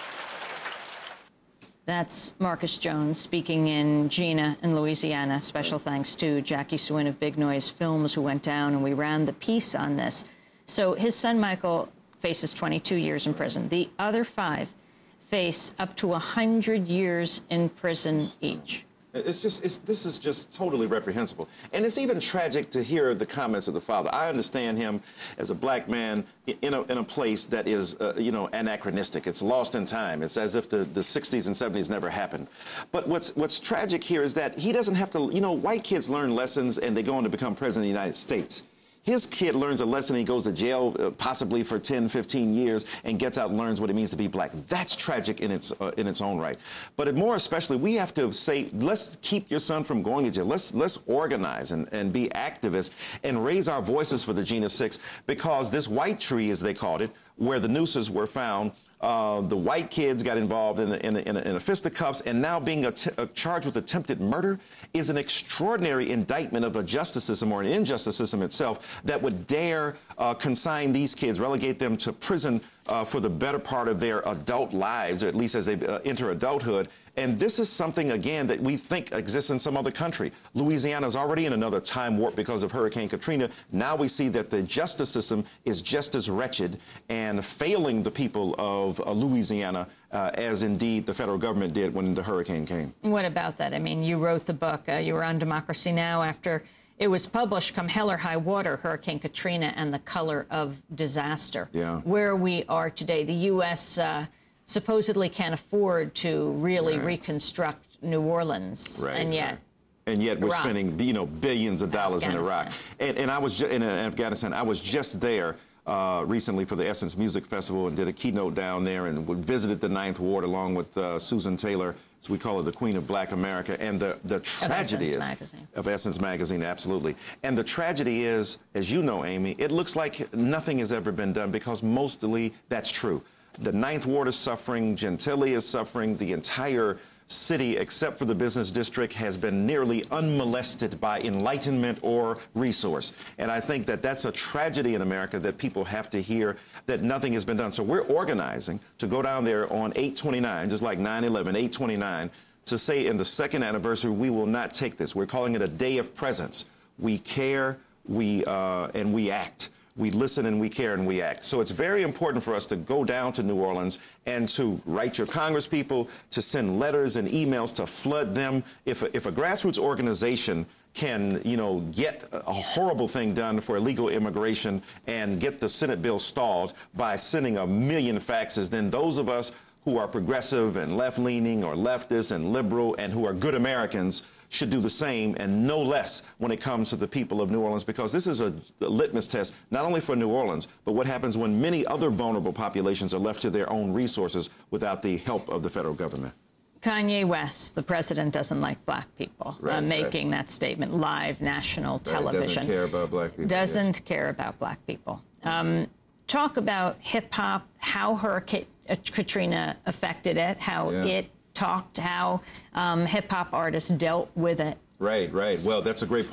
Speaker 1: That's Marcus Jones speaking in Jena in Louisiana. Special thanks to Jackie Swin of Big Noise Films, who went down and we ran the piece on this. So his son Michael faces twenty-two years in prison. The other five face up to one hundred years in prison each.
Speaker 11: It's just, it's, this is just totally reprehensible. And it's even tragic to hear the comments of the father. I understand him as a black man in a, in a place that is, uh, you know, anachronistic. It's lost in time. It's as if the, the sixties and seventies never happened. But what's, what's tragic here is that he doesn't have to, you know, white kids learn lessons and they go on to become president of the United States. His kid learns a lesson, he goes to jail uh, possibly for ten, fifteen years and gets out and learns what it means to be black. That's tragic in its uh, in its own right. But more especially, we have to say, let's keep your son from going to jail. Let's let's organize and, and be activists and raise our voices for the Jena Six, because this white tree, as they called it, where the nooses were found, Uh, the white kids got involved in a, in a, in a, in a fisticuffs, and now being a t a charged with attempted murder is an extraordinary indictment of a justice system or an injustice system itself that would dare uh, consign these kids, relegate them to prison uh, for the better part of their adult lives, or at least as they uh, enter adulthood. And this is something, again, that we think exists in some other country. Louisiana is already in another time warp because of Hurricane Katrina. Now we see that the justice system is just as wretched and failing the people of uh, Louisiana uh, as indeed the federal government did when the hurricane came.
Speaker 1: What about that? I mean, you wrote the book. Uh, you were on Democracy Now! After it was published, come hell or high water, Hurricane Katrina and the color of disaster.
Speaker 11: Yeah.
Speaker 1: Where we are today, the U S Uh, supposedly can't afford to really right. reconstruct New Orleans,
Speaker 11: right,
Speaker 1: and yet,
Speaker 11: right. and yet we're
Speaker 1: Iraq.
Speaker 11: spending, you know, billions of dollars in Iraq. And, and I was ju in Afghanistan. I was just there uh, recently for the Essence Music Festival and did a keynote down there and visited the Ninth Ward along with uh, Susan Taylor, as we call her, the Queen of Black America. And the the tragedy
Speaker 1: of Essence
Speaker 11: is
Speaker 1: Magazine.
Speaker 11: of Essence Magazine, absolutely. And the tragedy is, as you know, Amy, it looks like nothing has ever been done, because mostly that's true. The Ninth Ward is suffering, Gentilly is suffering, the entire city, except for the business district, has been nearly unmolested by enlightenment or resource. And I think that that's a tragedy in America that people have to hear, that nothing has been done. So we're organizing to go down there on eight twenty-nine, just like nine eleven, eight twenty-nine, to say in the second anniversary, we will not take this. We're calling it a day of presence. We care, we uh, and we act. We listen and we care and we act. So it's very important for us to go down to New Orleans and to write your congresspeople, to send letters and emails, to flood them. If a, if a grassroots organization can, you know, get a horrible thing done for illegal immigration and get the Senate bill stalled by sending a million faxes, then those of us who are progressive and left-leaning or leftist and liberal and who are good Americans should do the same and no less when it comes to the people of New Orleans, because this is a litmus test not only for New Orleans, but what happens when many other vulnerable populations are left to their own resources without the help of the federal government.
Speaker 1: Kanye West, the president, doesn't like black people,
Speaker 11: right,
Speaker 1: uh, making
Speaker 11: right.
Speaker 1: that statement live, national
Speaker 11: right,
Speaker 1: television.
Speaker 11: Doesn't care about black people.
Speaker 1: Doesn't
Speaker 11: yes.
Speaker 1: care about black people. Um, talk about hip-hop, how Hurricane Katrina affected it, how
Speaker 11: yeah.
Speaker 1: it talked, how um, hip-hop artists dealt with it.
Speaker 11: Right, right. Well, that's a great point.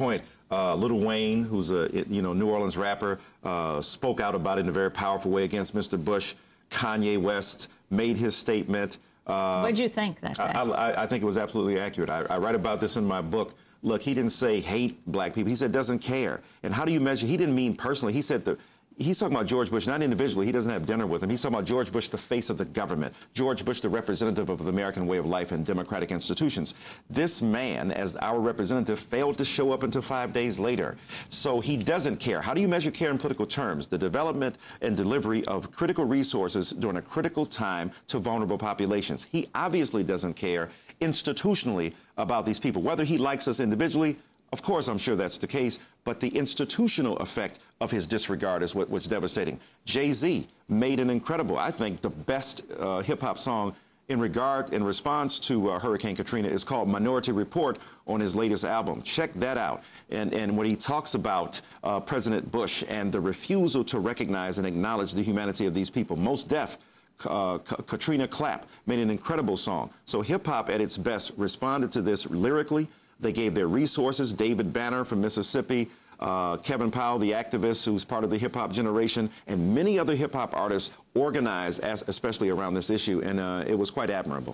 Speaker 11: Uh, Lil Wayne, who's a you know New Orleans rapper, uh, spoke out about it in a very powerful way against Mister Bush. Kanye West made his statement. Uh,
Speaker 1: what did you think that day?
Speaker 11: I, I, I think it was absolutely accurate. I, I write about this in my book. Look, he didn't say hate black people. He said doesn't care. And how do you measure? He didn't mean personally. He said the. He's talking about George Bush, not individually. He doesn't have dinner with him. He's talking about George Bush, the face of the government. George Bush, the representative of the American way of life and democratic institutions. This man, as our representative, failed to show up until five days later. So he doesn't care. How do you measure care in political terms? The development and delivery of critical resources during a critical time to vulnerable populations. He obviously doesn't care institutionally about these people. Whether he likes us individually, of course, I'm sure that's the case, but the institutional effect of his disregard is what, what's devastating. Jay-Z made an incredible, I think, the best uh, hip-hop song in regard, in response to uh, Hurricane Katrina is called Minority Report on his latest album. Check that out. And, and when he talks about uh, President Bush and the refusal to recognize and acknowledge the humanity of these people, Mos Def, Uh, Katrina Clapp made an incredible song. So hip-hop at its best responded to this lyrically. They gave their resources. David Banner from Mississippi, uh, Kevin Powell, the activist who's part of the hip-hop generation, and many other hip-hop artists organized, as, especially around this issue, and uh, it was quite admirable.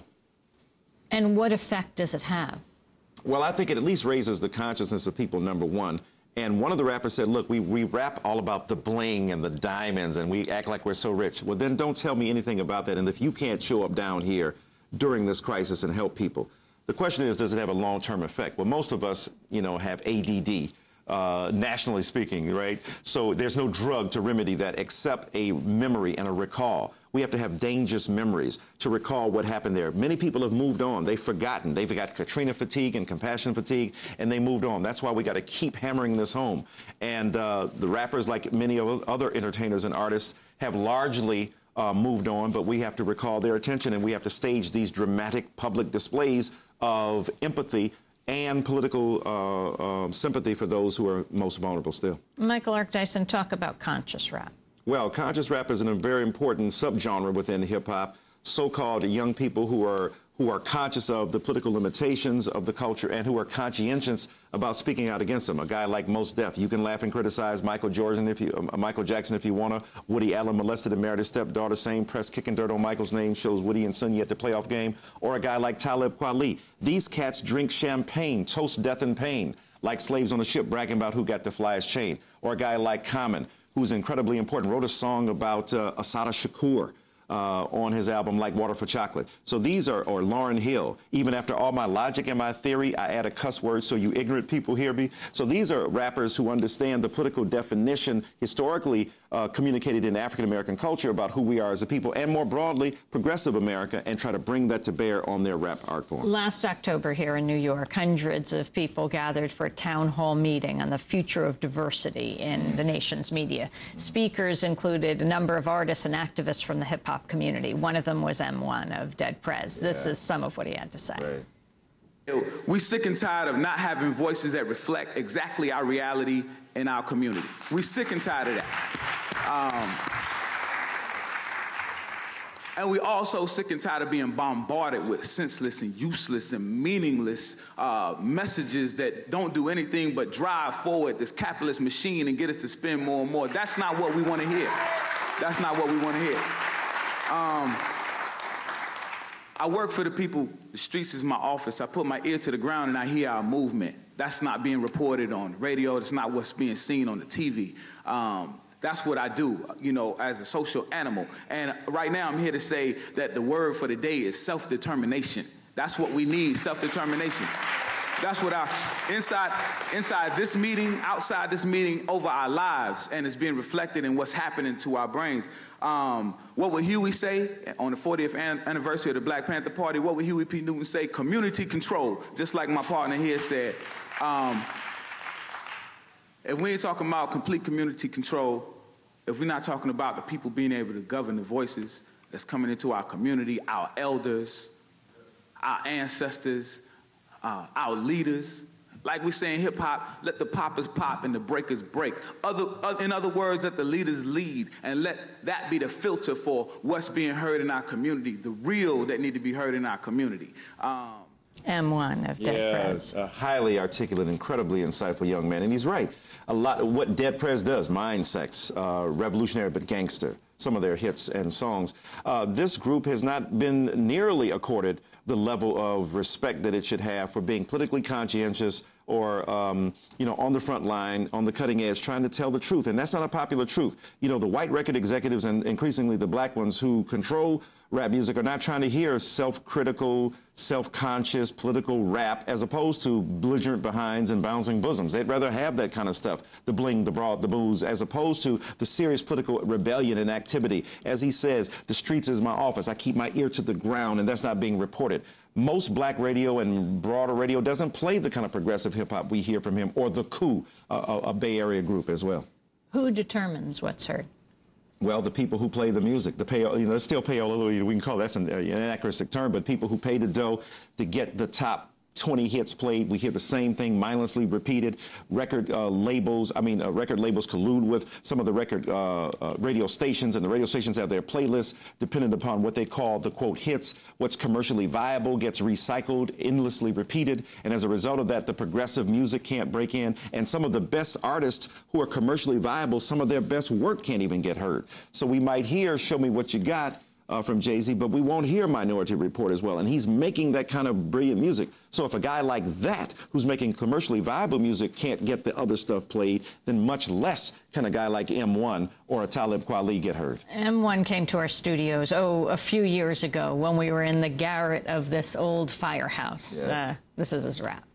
Speaker 1: And what effect does it have?
Speaker 11: Well, I think it at least raises the consciousness of people, number one. And one of the rappers said, look, we, we rap all about the bling and the diamonds, and we act like we're so rich. Well, then don't tell me anything about that. And if you can't show up down here during this crisis and help people, the question is, does it have a long-term effect? Well, most of us, you know, have A D D, uh, nationally speaking, right? So there's no drug to remedy that except a memory and a recall. We have to have dangerous memories to recall what happened there. Many people have moved on. They've forgotten. They've got Katrina fatigue and compassion fatigue, and they moved on. That's why we got to keep hammering this home. And uh, the rappers, like many other entertainers and artists, have largely uh, moved on, but we have to recall their attention, and we have to stage these dramatic public displays of empathy and political uh, uh, sympathy for those who are most vulnerable still.
Speaker 1: Michael Clark Dyson, talk about conscious rap.
Speaker 11: Well, conscious rap is a very important subgenre within hip-hop, so-called young people who are who are conscious of the political limitations of the culture and who are conscientious about speaking out against them. A guy like Mos Def, you can laugh and criticize Michael Jordan if you, uh, Michael Jackson if you want to. Woody Allen molested and married his stepdaughter. Same press kicking dirt on Michael's name shows Woody and Sonny at the playoff game. Or a guy like Talib Kweli. These cats drink champagne, toast death and pain, like slaves on a ship bragging about who got the flyest chain. Or a guy like Common, who's incredibly important, wrote a song about uh, Assata Shakur. Uh, on his album Like Water for Chocolate. So these are, or Lauryn Hill, even after all my logic and my theory, I add a cuss word so you ignorant people hear me. So these are rappers who understand the political definition historically uh, communicated in African-American culture about who we are as a people, and more broadly, progressive America, and try to bring that to bear on their rap art form.
Speaker 1: Last October here in New York, hundreds of people gathered for a town hall meeting on the future of diversity in the nation's media. Speakers included a number of artists and activists from the hip-hop community. One of them was M one of Dead Prez. This yeah. is some of what he had to say.
Speaker 11: Right.
Speaker 14: We sick and tired of not having voices that reflect exactly our reality in our community. We sick and tired of that. Um, and we also sick and tired of being bombarded with senseless and useless and meaningless uh, messages that don't do anything but drive forward this capitalist machine and get us to spend more and more. That's not what we want to hear. That's not what we want to hear. Um, I work for the people. The streets is my office. I put my ear to the ground and I hear our movement. That's not being reported on radio. That's not what's being seen on the T V. Um, that's what I do, you know, as a social animal. And right now I'm here to say that the word for the day is self-determination. That's what we need, self-determination. That's what our, inside, inside this meeting, outside this meeting, over our lives, and it's being reflected in what's happening to our brains. Um, what would Huey say on the fortieth anniversary of the Black Panther Party? What would Huey P. Newton say? Community control, just like my partner here said. Um, if we ain't talking about complete community control, if we're not talking about the people being able to govern the voices that's coming into our community, our elders, our ancestors, uh, our leaders, like we say in hip hop, let the poppers pop and the breakers break. Other, uh, in other words, let the leaders lead and let that be the filter for what's being heard in our community, the real that need to be heard in our community. Um,
Speaker 1: M one of Dead Prez.
Speaker 11: Yeah, a highly articulate, incredibly insightful young man. And he's right. A lot of what Dead Prez does, Mind Sex, uh, Revolutionary but Gangster, some of their hits and songs. Uh, this group has not been nearly accorded the level of respect that it should have for being politically conscientious or, um, you know, on the front line, on the cutting edge, trying to tell the truth. And that's not a popular truth. You know, the white record executives and increasingly the black ones who control rap music are not trying to hear self-critical, self-conscious political rap as opposed to belligerent behinds and bouncing bosoms. They'd rather have that kind of stuff, the bling, the broad, the booze, as opposed to the serious political rebellion and activity. As he says, the streets is my office. I keep my ear to the ground, and that's not being reported. Most black radio and broader radio doesn't play the kind of progressive hip-hop we hear from him, or the Coup, a, a Bay Area group as well.
Speaker 1: Who determines what's heard?
Speaker 11: Well, the people who play the music, the pay, you know, it's still payola, we can call that's an, an anachronistic term, but people who pay the dough to get the top twenty hits played. We hear the same thing mindlessly repeated. Record uh, labels, I mean, uh, record labels collude with some of the record uh, uh, radio stations, and the radio stations have their playlists dependent upon what they call the, quote, hits. What's commercially viable gets recycled, endlessly repeated, and as a result of that, the progressive music can't break in, and some of the best artists who are commercially viable, some of their best work can't even get heard. So we might hear Show Me What You Got Uh, from Jay-Z, but we won't hear Minority Report as well. And he's making that kind of brilliant music. So if a guy like that, who's making commercially viable music, can't get the other stuff played, then much less can a guy like M one or a Talib Kweli get heard.
Speaker 1: M one came to our studios, oh, a few years ago when we were in the garret of this old firehouse.
Speaker 15: Yes.
Speaker 1: Uh, this is his rap.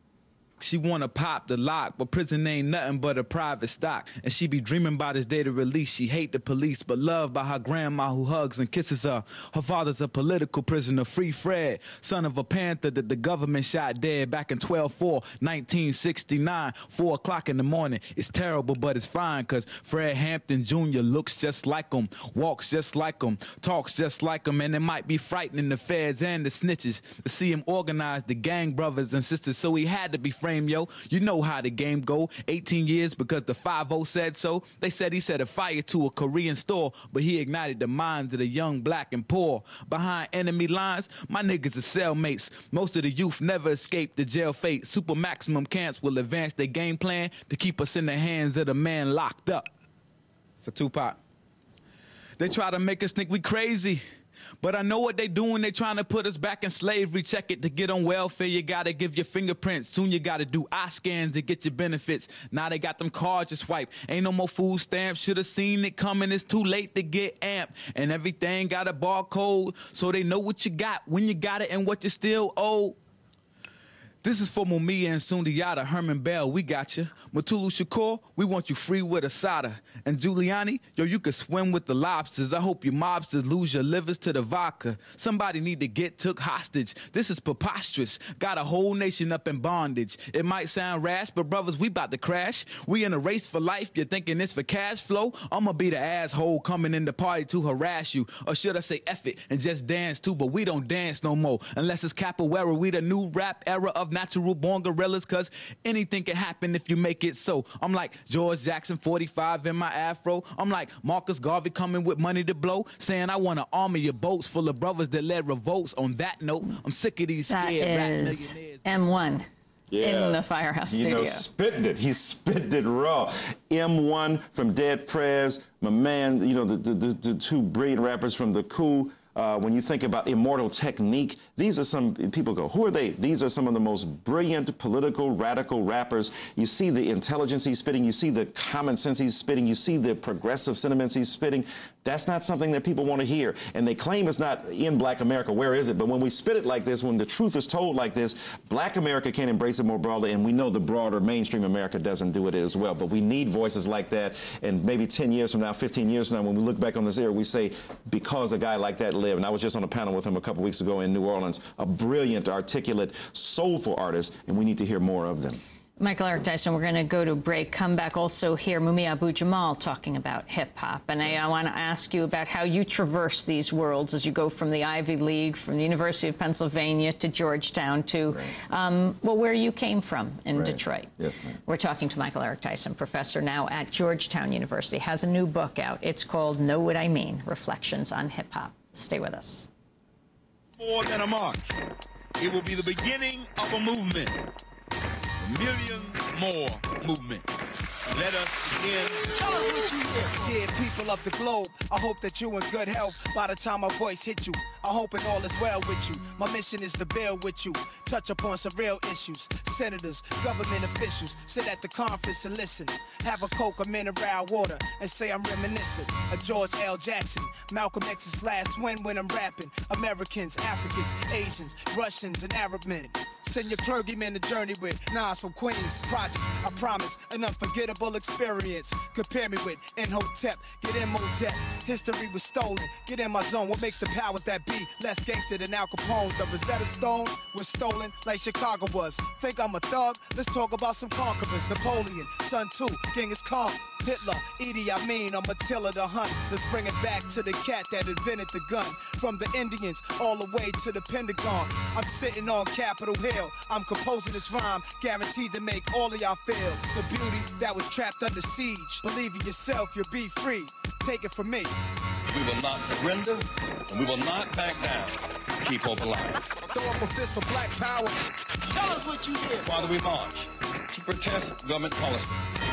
Speaker 15: She wanna pop the lock, but prison ain't nothing but a private stock. And she be dreaming about his day to release. She hate the police, but loved by her grandma who hugs and kisses her. Her father's a political prisoner, Free Fred, son of a Panther that the government shot dead back in twelve four nineteen sixty-nine, four o'clock in the morning. It's terrible, but it's fine, cause Fred Hampton Junior looks just like him, walks just like him, talks just like him, and it might be frightening the feds and the snitches to see him organize the gang brothers and sisters, so he had to be framed. Yo, you know how the game go. eighteen years because the five oh said so. They said he set a fire to a Korean store, but he ignited the minds of the young, black, and poor. Behind enemy lines, my niggas are cellmates. Most of the youth never escape the jail fate. Super maximum camps will advance their game plan to keep us in the hands of the man locked up. For Tupac. They try to make us think we crazy. But I know what they doing, they trying to put us back in slavery. Check it, to get on welfare, you gotta give your fingerprints. Soon you gotta do eye scans to get your benefits. Now they got them cards to swipe. Ain't no more food stamps, should've seen it coming. It's too late to get amped. And everything got a barcode, so they know what you got, when you got it, and what you still owe. This is for Mumia and Sundiata, Herman Bell, we got you. Mutulu Shakur, we want you free with Asada. And Giuliani, yo, you can swim with the lobsters. I hope you mobsters lose your livers to the vodka. Somebody need to get took hostage. This is preposterous. Got a whole nation up in bondage. It might sound rash, but brothers, we about to crash. We in a race for life, you're thinking it's for cash flow? I'ma be the asshole coming in the party to harass you. Or should I say F it and just dance too, but we don't dance no more. Unless it's capoeira, we the new rap era of natural born gorillas, cause anything can happen if you make it so. I'm like George Jackson, forty-five in my afro. I'm like Marcus Garvey coming with money to blow, saying I want an army of boats full of brothers that led revolts. On that note, I'm sick of these scared
Speaker 1: that
Speaker 15: rap
Speaker 1: is
Speaker 15: millionaires.
Speaker 1: M one.
Speaker 11: Yeah.
Speaker 1: In the firehouse
Speaker 11: you
Speaker 1: studio.
Speaker 11: You know, spitting it. He's spitting it raw. M one from Dead Prez, my man, you know, the, the, the, the two brilliant rappers from the Coup. Uh, when you think about Immortal Technique, these are some, people go, who are they? These are some of the most brilliant political, radical rappers. You see the intelligence he's spitting, you see the common sense he's spitting, you see the progressive sentiments he's spitting. That's not something that people want to hear. And they claim it's not in Black America. Where is it? But when we spit it like this, when the truth is told like this, Black America can't embrace it more broadly, and we know the broader mainstream America doesn't do it as well. But we need voices like that, and maybe ten years from now, fifteen years from now, when we look back on this era, we say, because a guy like that lived. And I was just on a panel with him a couple weeks ago in New Orleans, a brilliant, articulate, soulful artist, and we need to hear more of them.
Speaker 1: Michael Eric Dyson, we're going to go to break, come back, also hear Mumia Abu-Jamal talking about hip-hop. And I, I want to ask you about how you traverse these worlds as you go from the Ivy League, from the University of Pennsylvania to Georgetown to, right. um, well, where you came from in right. Detroit.
Speaker 11: Yes, ma'am.
Speaker 1: We're talking to Michael Eric Dyson, professor now at Georgetown University, has a new book out. It's called Know What I Mean, Reflections on Hip-Hop. Stay with us.
Speaker 16: More than a march. It will be the beginning of a movement. Millions more movement. Let us begin.
Speaker 10: Tell us what you hear. Dear people of the globe, I hope that you in good health by the time my voice hit you. I hope it all is well with you. My mission is to build with you, touch upon some real issues. Senators, government officials, sit at the conference and listen. Have a Coke or mineral water and say I'm reminiscent of George L. Jackson, Malcolm X's last win when I'm rapping. Americans, Africans, Asians, Russians, and Arab men. Send your clergymen to journey with Nas from Queens projects. I promise an unforgettable experience. Compare me with N-Hotep, get in more depth. History was stolen, get in my zone. What makes the powers that be less gangster than Al Capone? The Rosetta Stone was stolen like Chicago was. Think I'm a thug? Let's talk about some conquerors. Napoleon, Sun Tzu, Genghis Khan, Hitler, Idi Amin, or Attila the Hun. Let's bring it back to the cat that invented the gun. From the Indians all the way to the Pentagon. I'm sitting on Capitol Hill. I'm composing this rhyme, guaranteed to make all of y'all feel the beauty that was trapped under siege. Believe in yourself, you'll be free. Take it from me.
Speaker 16: We will not surrender, and we will not back down. Keep hope alive.
Speaker 10: Throw up a fist for black power. Tell us what you hear.
Speaker 16: Father, we march to protest government policy.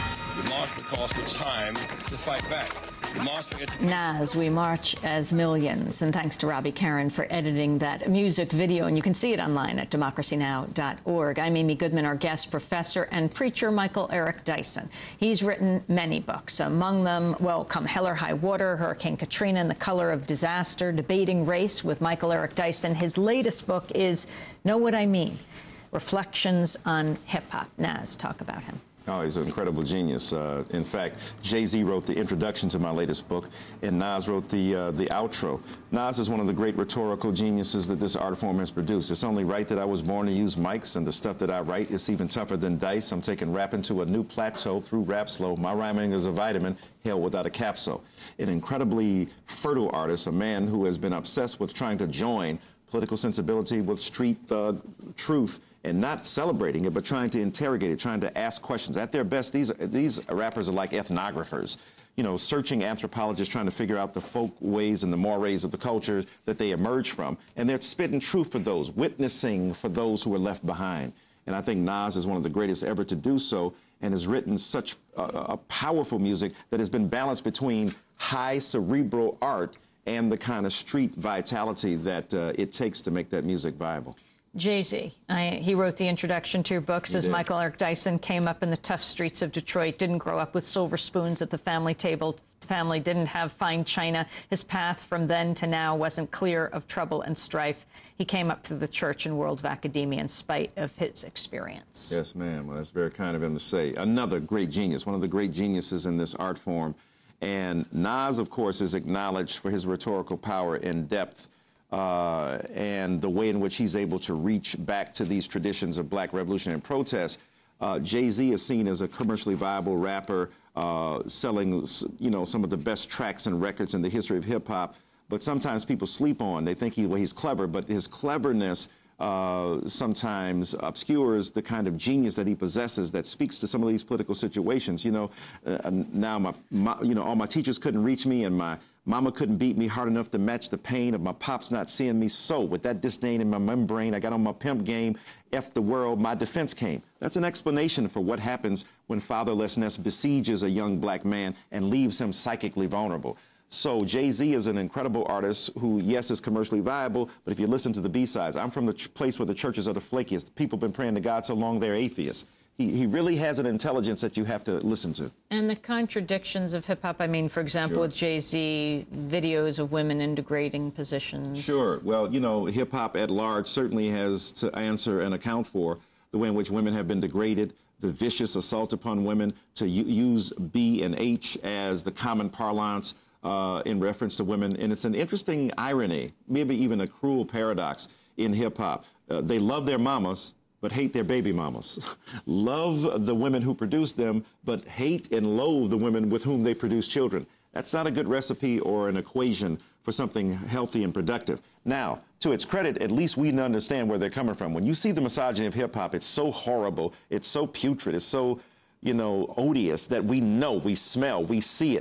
Speaker 16: We march because it's time to fight back. We march for education.
Speaker 1: Nas, We March as Millions. And thanks to Robbie Karen for editing that music video. And you can see it online at democracy now dot org. I'm Amy Goodman, our guest professor and preacher, Michael Eric Dyson. He's written many books, among them, well, Come Hell or High Water, Hurricane Katrina and the Color of Disaster, Debating Race with Michael Eric Dyson. His latest book is Know What I Mean, Reflections on Hip-Hop. Nas, talk about him.
Speaker 11: Oh, he's an incredible genius. Uh, in fact, Jay-Z wrote the introduction to my latest book, and Nas wrote the uh, the outro. Nas is one of the great rhetorical geniuses that this art form has produced. It's only right that I was born to use mics, and the stuff that I write is even tougher than dice. I'm taking rapping to a new plateau through Rap Slow. My rhyming is a vitamin, hell without a capsule. An incredibly fertile artist, a man who has been obsessed with trying to join political sensibility with street thug truth, and not celebrating it, but trying to interrogate it, trying to ask questions. At their best, these these rappers are like ethnographers, you know, searching anthropologists trying to figure out the folk ways and the mores of the cultures that they emerge from. And they're spitting truth for those, witnessing for those who are left behind. And I think Nas is one of the greatest ever to do so, and has written such a, a powerful music that has been balanced between high cerebral art and the kind of street vitality that uh, it takes to make that music viable.
Speaker 1: Jay-Z, I, he wrote the introduction to your book, says
Speaker 11: did.
Speaker 1: Michael Eric Dyson came up in the tough streets of Detroit, didn't grow up with silver spoons at the family table. The family didn't have fine china. His path from then to now wasn't clear of trouble and strife. He came up through the church and world of academia in spite of his experience.
Speaker 11: Yes, ma'am. Well, that's very kind of him to say. Another great genius, one of the great geniuses in this art form. And Nas, of course, is acknowledged for his rhetorical power and depth, uh, and the way in which he's able to reach back to these traditions of black revolution and protest. Uh, Jay-Z is seen as a commercially viable rapper, uh, selling, you know, some of the best tracks and records in the history of hip-hop. But sometimes people sleep on. They think he, well, he's clever, but his cleverness uh, sometimes obscures the kind of genius that he possesses that speaks to some of these political situations. You know, uh, now my, my, you know, all my teachers couldn't reach me, and my mama couldn't beat me hard enough to match the pain of my pops not seeing me. So with that disdain in my membrane, I got on my pimp game, F the world, my defense came. That's an explanation for what happens when fatherlessness besieges a young black man and leaves him psychically vulnerable. So Jay-Z is an incredible artist who, yes, is commercially viable, but if you listen to the B-sides, I'm from the ch- place where the churches are the flakiest. People have been praying to God so long they're atheists. He, he really has an intelligence that you have to listen to.
Speaker 1: And the contradictions of hip-hop, I mean, for example,
Speaker 11: Sure.
Speaker 1: with Jay-Z, videos of women in degrading positions.
Speaker 11: Sure. Well, you know, hip-hop at large certainly has to answer and account for the way in which women have been degraded, the vicious assault upon women, to u- use B and H as the common parlance uh, in reference to women. And it's an interesting irony, maybe even a cruel paradox in hip-hop. Uh, they love their mamas, but hate their baby mamas. Love the women who produce them, but hate and loathe the women with whom they produce children. That's not a good recipe or an equation for something healthy and productive. Now, to its credit, at least we understand where they're coming from. When you see the misogyny of hip-hop, it's so horrible, it's so putrid, it's so, you know, odious that we know, we smell, we see it.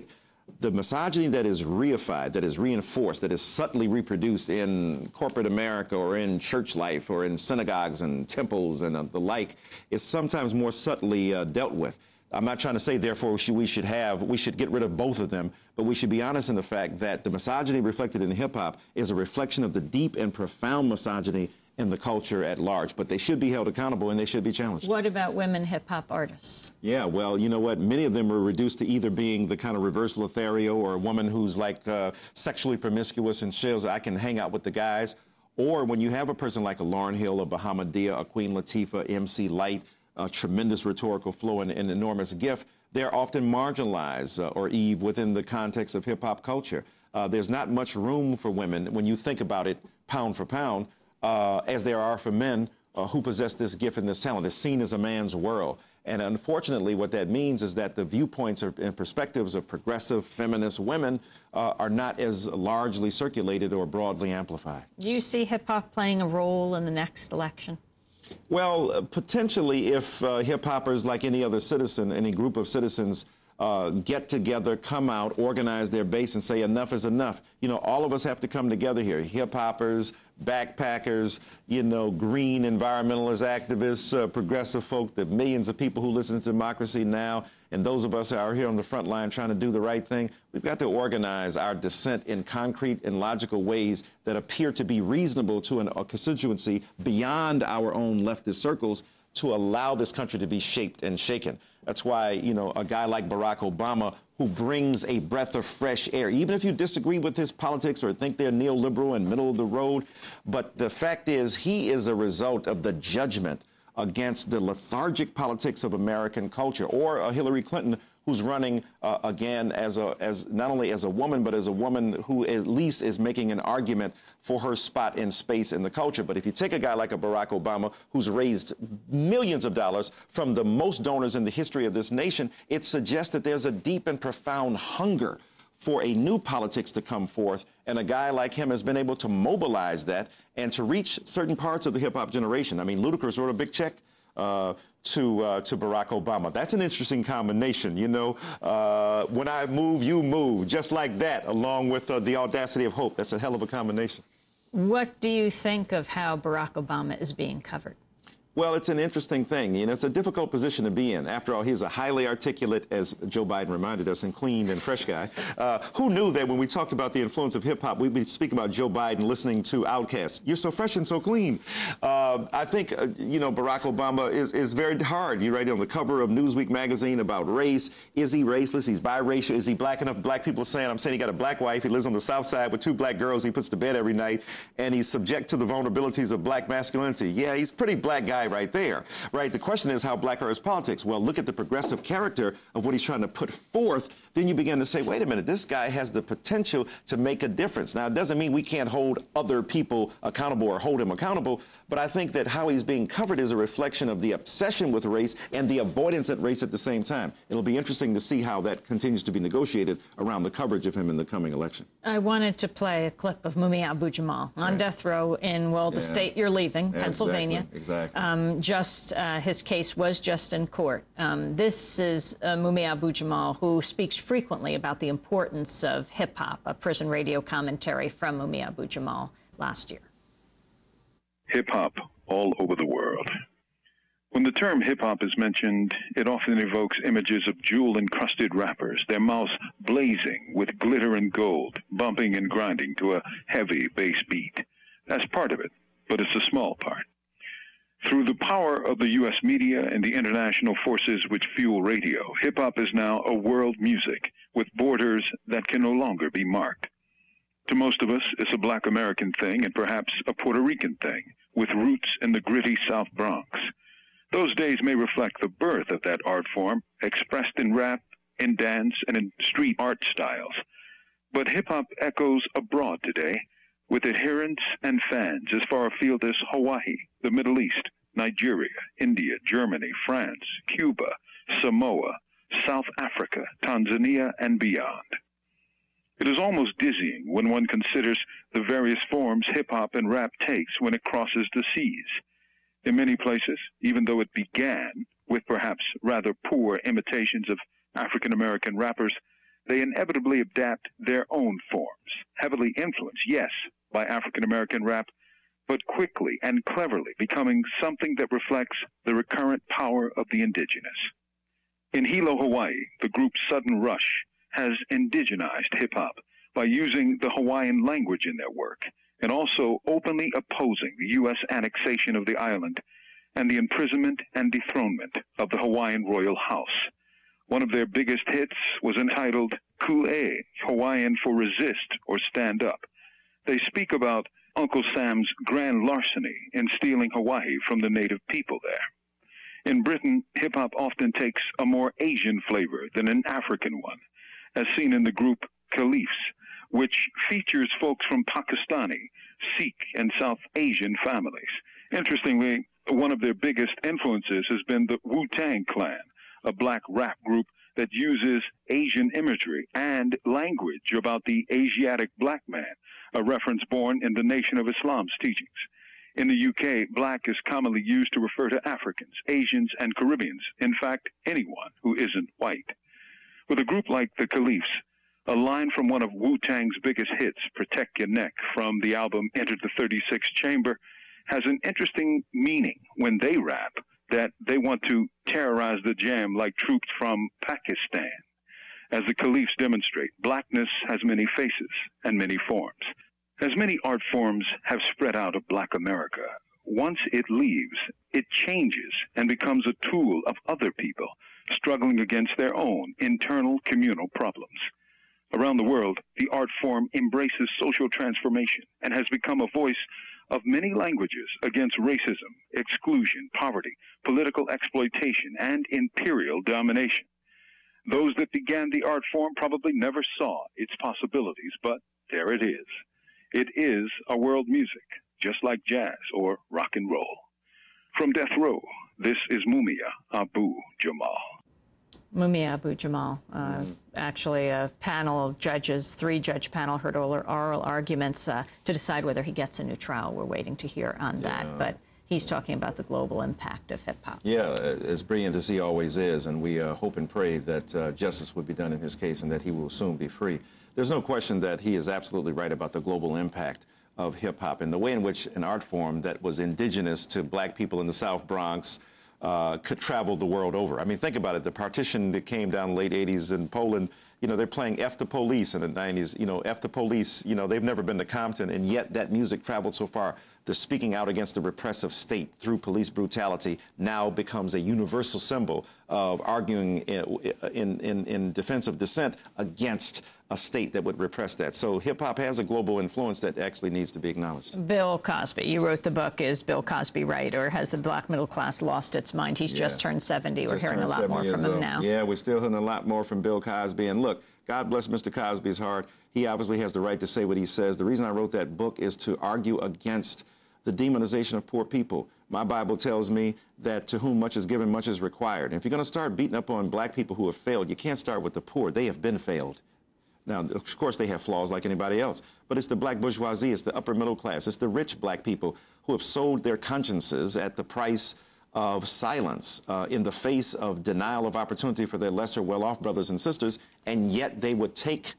Speaker 11: The misogyny that is reified, that is reinforced, that is subtly reproduced in corporate America or in church life or in synagogues and temples and uh, the like is sometimes more subtly uh, dealt with. I'm not trying to say, therefore, we should, we should have, we should get rid of both of them, but we should be honest in the fact that the misogyny reflected in hip-hop is a reflection of the deep and profound misogyny in the culture at large. But they should be held accountable and they should be challenged.
Speaker 1: What about women hip-hop artists?
Speaker 11: Yeah, well, you know what? Many of them were reduced to either being the kind of reverse Lothario or a woman who's like uh, sexually promiscuous and shows I can hang out with the guys. Or when you have a person like a Lauryn Hill, a Bahamadia, a Queen Latifah, M C Lyte, a tremendous rhetorical flow and an enormous gift, they're often marginalized, uh, or Eve, within the context of hip-hop culture. Uh, there's not much room for women, when you think about it pound for pound, uh, as there are for men uh, who possess this gift and this talent. It's seen as a man's world. And unfortunately, what that means is that the viewpoints and perspectives of progressive feminist women uh, are not as largely circulated or broadly amplified.
Speaker 1: Do you see hip-hop playing a role in the next election?
Speaker 11: Well, uh, potentially if uh, hip-hoppers, like any other citizen, any group of citizens, uh, get together, come out, organize their base and say enough is enough. You know, all of us have to come together here. Hip-hoppers, backpackers, you know, green environmentalist activists, uh, progressive folk, the millions of people who listen to Democracy Now!, and those of us who are here on the front line trying to do the right thing. We've got to organize our dissent in concrete and logical ways that appear to be reasonable to an, a constituency beyond our own leftist circles to allow this country to be shaped and shaken. That's why, you know, a guy like Barack Obama, who brings a breath of fresh air, even if you disagree with his politics or think they're neoliberal and middle of the road, but the fact is he is a result of the judgment against the lethargic politics of American culture, or a Hillary Clinton who's running uh, again as a as not only as a woman, but as a woman who at least is making an argument for her spot in space in the culture. But if you take a guy like a Barack Obama, who's raised millions of dollars from the most donors in the history of this nation, it suggests that there's a deep and profound hunger for a new politics to come forth, and a guy like him has been able to mobilize that and to reach certain parts of the hip-hop generation. I mean, Ludacris wrote a big check uh, to uh, to Barack Obama. That's an interesting combination, you know. Uh, when I move, you move, just like that, along with uh, the audacity of hope. That's a hell of a combination.
Speaker 1: What do you think of how Barack Obama is being covered?
Speaker 11: Well, it's an interesting thing. You know, it's a difficult position to be in. After all, he's a highly articulate, as Joe Biden reminded us, and clean and fresh guy. Uh, who knew that when we talked about the influence of hip-hop, we'd be speaking about Joe Biden listening to Outkast. You're so fresh and so clean. Uh, I think, uh, you know, Barack Obama is, is very hard. You write on the cover of Newsweek magazine about race. Is he raceless? He's biracial. Is he black enough? Black people are saying, I'm saying he got a black wife. He lives on the South Side with two black girls he puts to bed every night, and he's subject to the vulnerabilities of black masculinity. Yeah, he's a pretty black guy right there, right? The question is, how black are his politics? Well, look at the progressive character of what he's trying to put forth. Then you begin to say, wait a minute, this guy has the potential to make a difference. Now, it doesn't mean we can't hold other people accountable or hold him accountable, but I think that how he's being covered is a reflection of the obsession with race and the avoidance at race at the same time. It'll be interesting to see how that continues to be negotiated around the coverage of him in the coming election.
Speaker 1: I wanted to play a clip of Mumia Abu-Jamal on right. death row in, well, the yeah. state you're leaving, yeah, Pennsylvania.
Speaker 11: Exactly. exactly.
Speaker 1: Um, just uh, his case was just in court. Um, this is uh, Mumia Abu-Jamal, who speaks frequently about the importance of hip-hop, a prison radio commentary from Mumia Abu-Jamal last year.
Speaker 17: Hip-hop all over the world. When the term hip-hop is mentioned, it often evokes images of jewel-encrusted rappers, their mouths blazing with glitter and gold, bumping and grinding to a heavy bass beat. That's part of it, but it's a small part. Through the power of the U S media and the international forces which fuel radio, hip-hop is now a world music with borders that can no longer be marked. To most of us, it's a black American thing and perhaps a Puerto Rican thing, with roots in the gritty South Bronx. Those days may reflect the birth of that art form, expressed in rap, in dance, and in street art styles. But hip-hop echoes abroad today, with adherents and fans as far afield as Hawaii, the Middle East, Nigeria, India, Germany, France, Cuba, Samoa, South Africa, Tanzania, and beyond. It is almost dizzying when one considers the various forms hip-hop and rap takes when it crosses the seas. In many places, even though it began with perhaps rather poor imitations of African-American rappers, they inevitably adapt their own forms, heavily influenced, yes, by African-American rap, but quickly and cleverly becoming something that reflects the recurrent power of the indigenous. In Hilo, Hawaii, the group Sudden Rush has indigenized hip-hop by using the Hawaiian language in their work and also openly opposing the U S annexation of the island and the imprisonment and dethronement of the Hawaiian royal house. One of their biggest hits was entitled Ku'e, Hawaiian for resist or stand up. They speak about Uncle Sam's grand larceny in stealing Hawaii from the native people there. In Britain, hip-hop often takes a more Asian flavor than an African one, as seen in the group Khalifs, which features folks from Pakistani, Sikh, and South Asian families. Interestingly, one of their biggest influences has been the Wu-Tang Clan, a black rap group that uses Asian imagery and language about the Asiatic black man, a reference born in the Nation of Islam's teachings. In the U K, black is commonly used to refer to Africans, Asians, and Caribbeans, in fact, anyone who isn't white. With a group like the Khalifs, a line from one of Wu-Tang's biggest hits, Protect Your Neck, from the album Enter the thirty-sixth Chamber, has an interesting meaning when they rap that they want to terrorize the jam like troops from Pakistan. As the Khalifs demonstrate, blackness has many faces and many forms. As many art forms have spread out of black America, once it leaves, it changes and becomes a tool of other people struggling against their own internal communal problems. Around the world, the art form embraces social transformation and has become a voice of many languages against racism, exclusion, poverty, political exploitation, and imperial domination. Those that began the art form probably never saw its possibilities, but there it is. It is a world music, just like jazz or rock and roll. From Death Row, this is Mumia Abu Jamal.
Speaker 1: Mumia Abu Jamal, uh, actually a panel of judges, three-judge panel, heard oral, oral arguments uh, to decide whether he gets a new trial. We're waiting to hear on that, yeah. But he's talking about the global impact of hip-hop.
Speaker 11: Yeah, as brilliant as he always is, and we uh, hope and pray that uh, justice would be done in his case and that he will soon be free. There's no question that he is absolutely right about the global impact of hip-hop and the way in which an art form that was indigenous to black people in the South Bronx Uh, could travel the world over. I mean, think about it. The partition that came down in the late eighties in Poland, you know, they're playing F the Police in the nineties. You know, F the Police, you know, they've never been to Compton, and yet that music traveled so far. The speaking out against the repressive state through police brutality now becomes a universal symbol of arguing in, in, in, in defense of dissent against a state that would repress that. So hip-hop has a global influence that actually needs to be acknowledged.
Speaker 1: Bill Cosby, you wrote the book, Is Bill Cosby Right, or Has the Black Middle Class Lost Its Mind? He's yeah. just turned seventy. We're
Speaker 11: just
Speaker 1: hearing a lot more from him
Speaker 11: old.
Speaker 1: now.
Speaker 11: Yeah, we're still hearing a lot more from Bill Cosby. And look, God bless Mister Cosby's heart. He obviously has the right to say what he says. The reason I wrote that book is to argue against the demonization of poor people. My Bible tells me that to whom much is given, much is required. And if you're going to start beating up on black people who have failed, you can't start with the poor. They have been failed. Now, of course, they have flaws like anybody else, but it's the black bourgeoisie, it's the upper middle class, it's the rich black people who have sold their consciences at the price of silence uh, in the face of denial of opportunity for their lesser well-off brothers and sisters, and yet they would take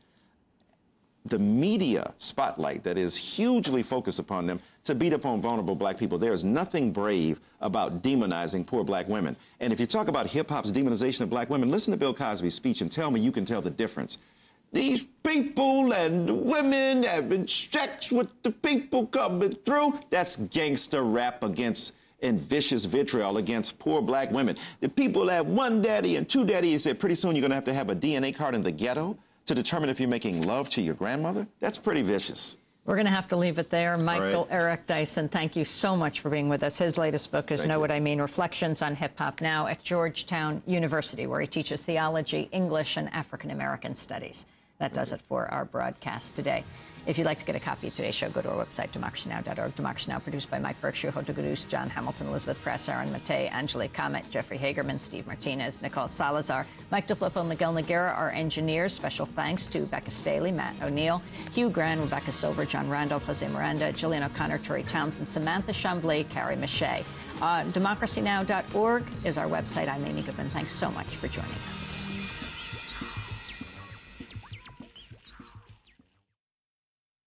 Speaker 11: the media spotlight that is hugely focused upon them to beat up on vulnerable black people. There is nothing brave about demonizing poor black women. And if you talk about hip-hop's demonization of black women, listen to Bill Cosby's speech and tell me you can tell the difference. These people and women having sex with the people coming through, that's gangster rap against and vicious vitriol against poor black women. The people have one daddy and two daddies, he said pretty soon you're going to have to have a D N A card in the ghetto to determine if you're making love to your grandmother. That's pretty vicious. We're going to have to leave it there. Michael right. Eric Dyson, thank you so much for being with us. His latest book is thank Know you. What I Mean, Reflections on Hip Hop, now at Georgetown University, where he teaches theology, English, and African-American studies. That does it for our broadcast today. If you'd like to get a copy of today's show, go to our website, democracy now dot org. Democracy Now! Produced by Mike Berkshire, Hoda Gudus, John Hamilton, Elizabeth Press, Aaron Matei, Angelique Comet, Jeffrey Hagerman, Steve Martinez, Nicole Salazar, Mike DeFlippo, Miguel Noguera, our engineers. Special thanks to Becca Staley, Matt O'Neill, Hugh Gran, Rebecca Silver, John Randolph, Jose Miranda, Jillian O'Connor, Tori Townsend, Samantha Chambly, Carrie Mache. Uh, democracy now dot org is our website. I'm Amy Goodman. Thanks so much for joining us.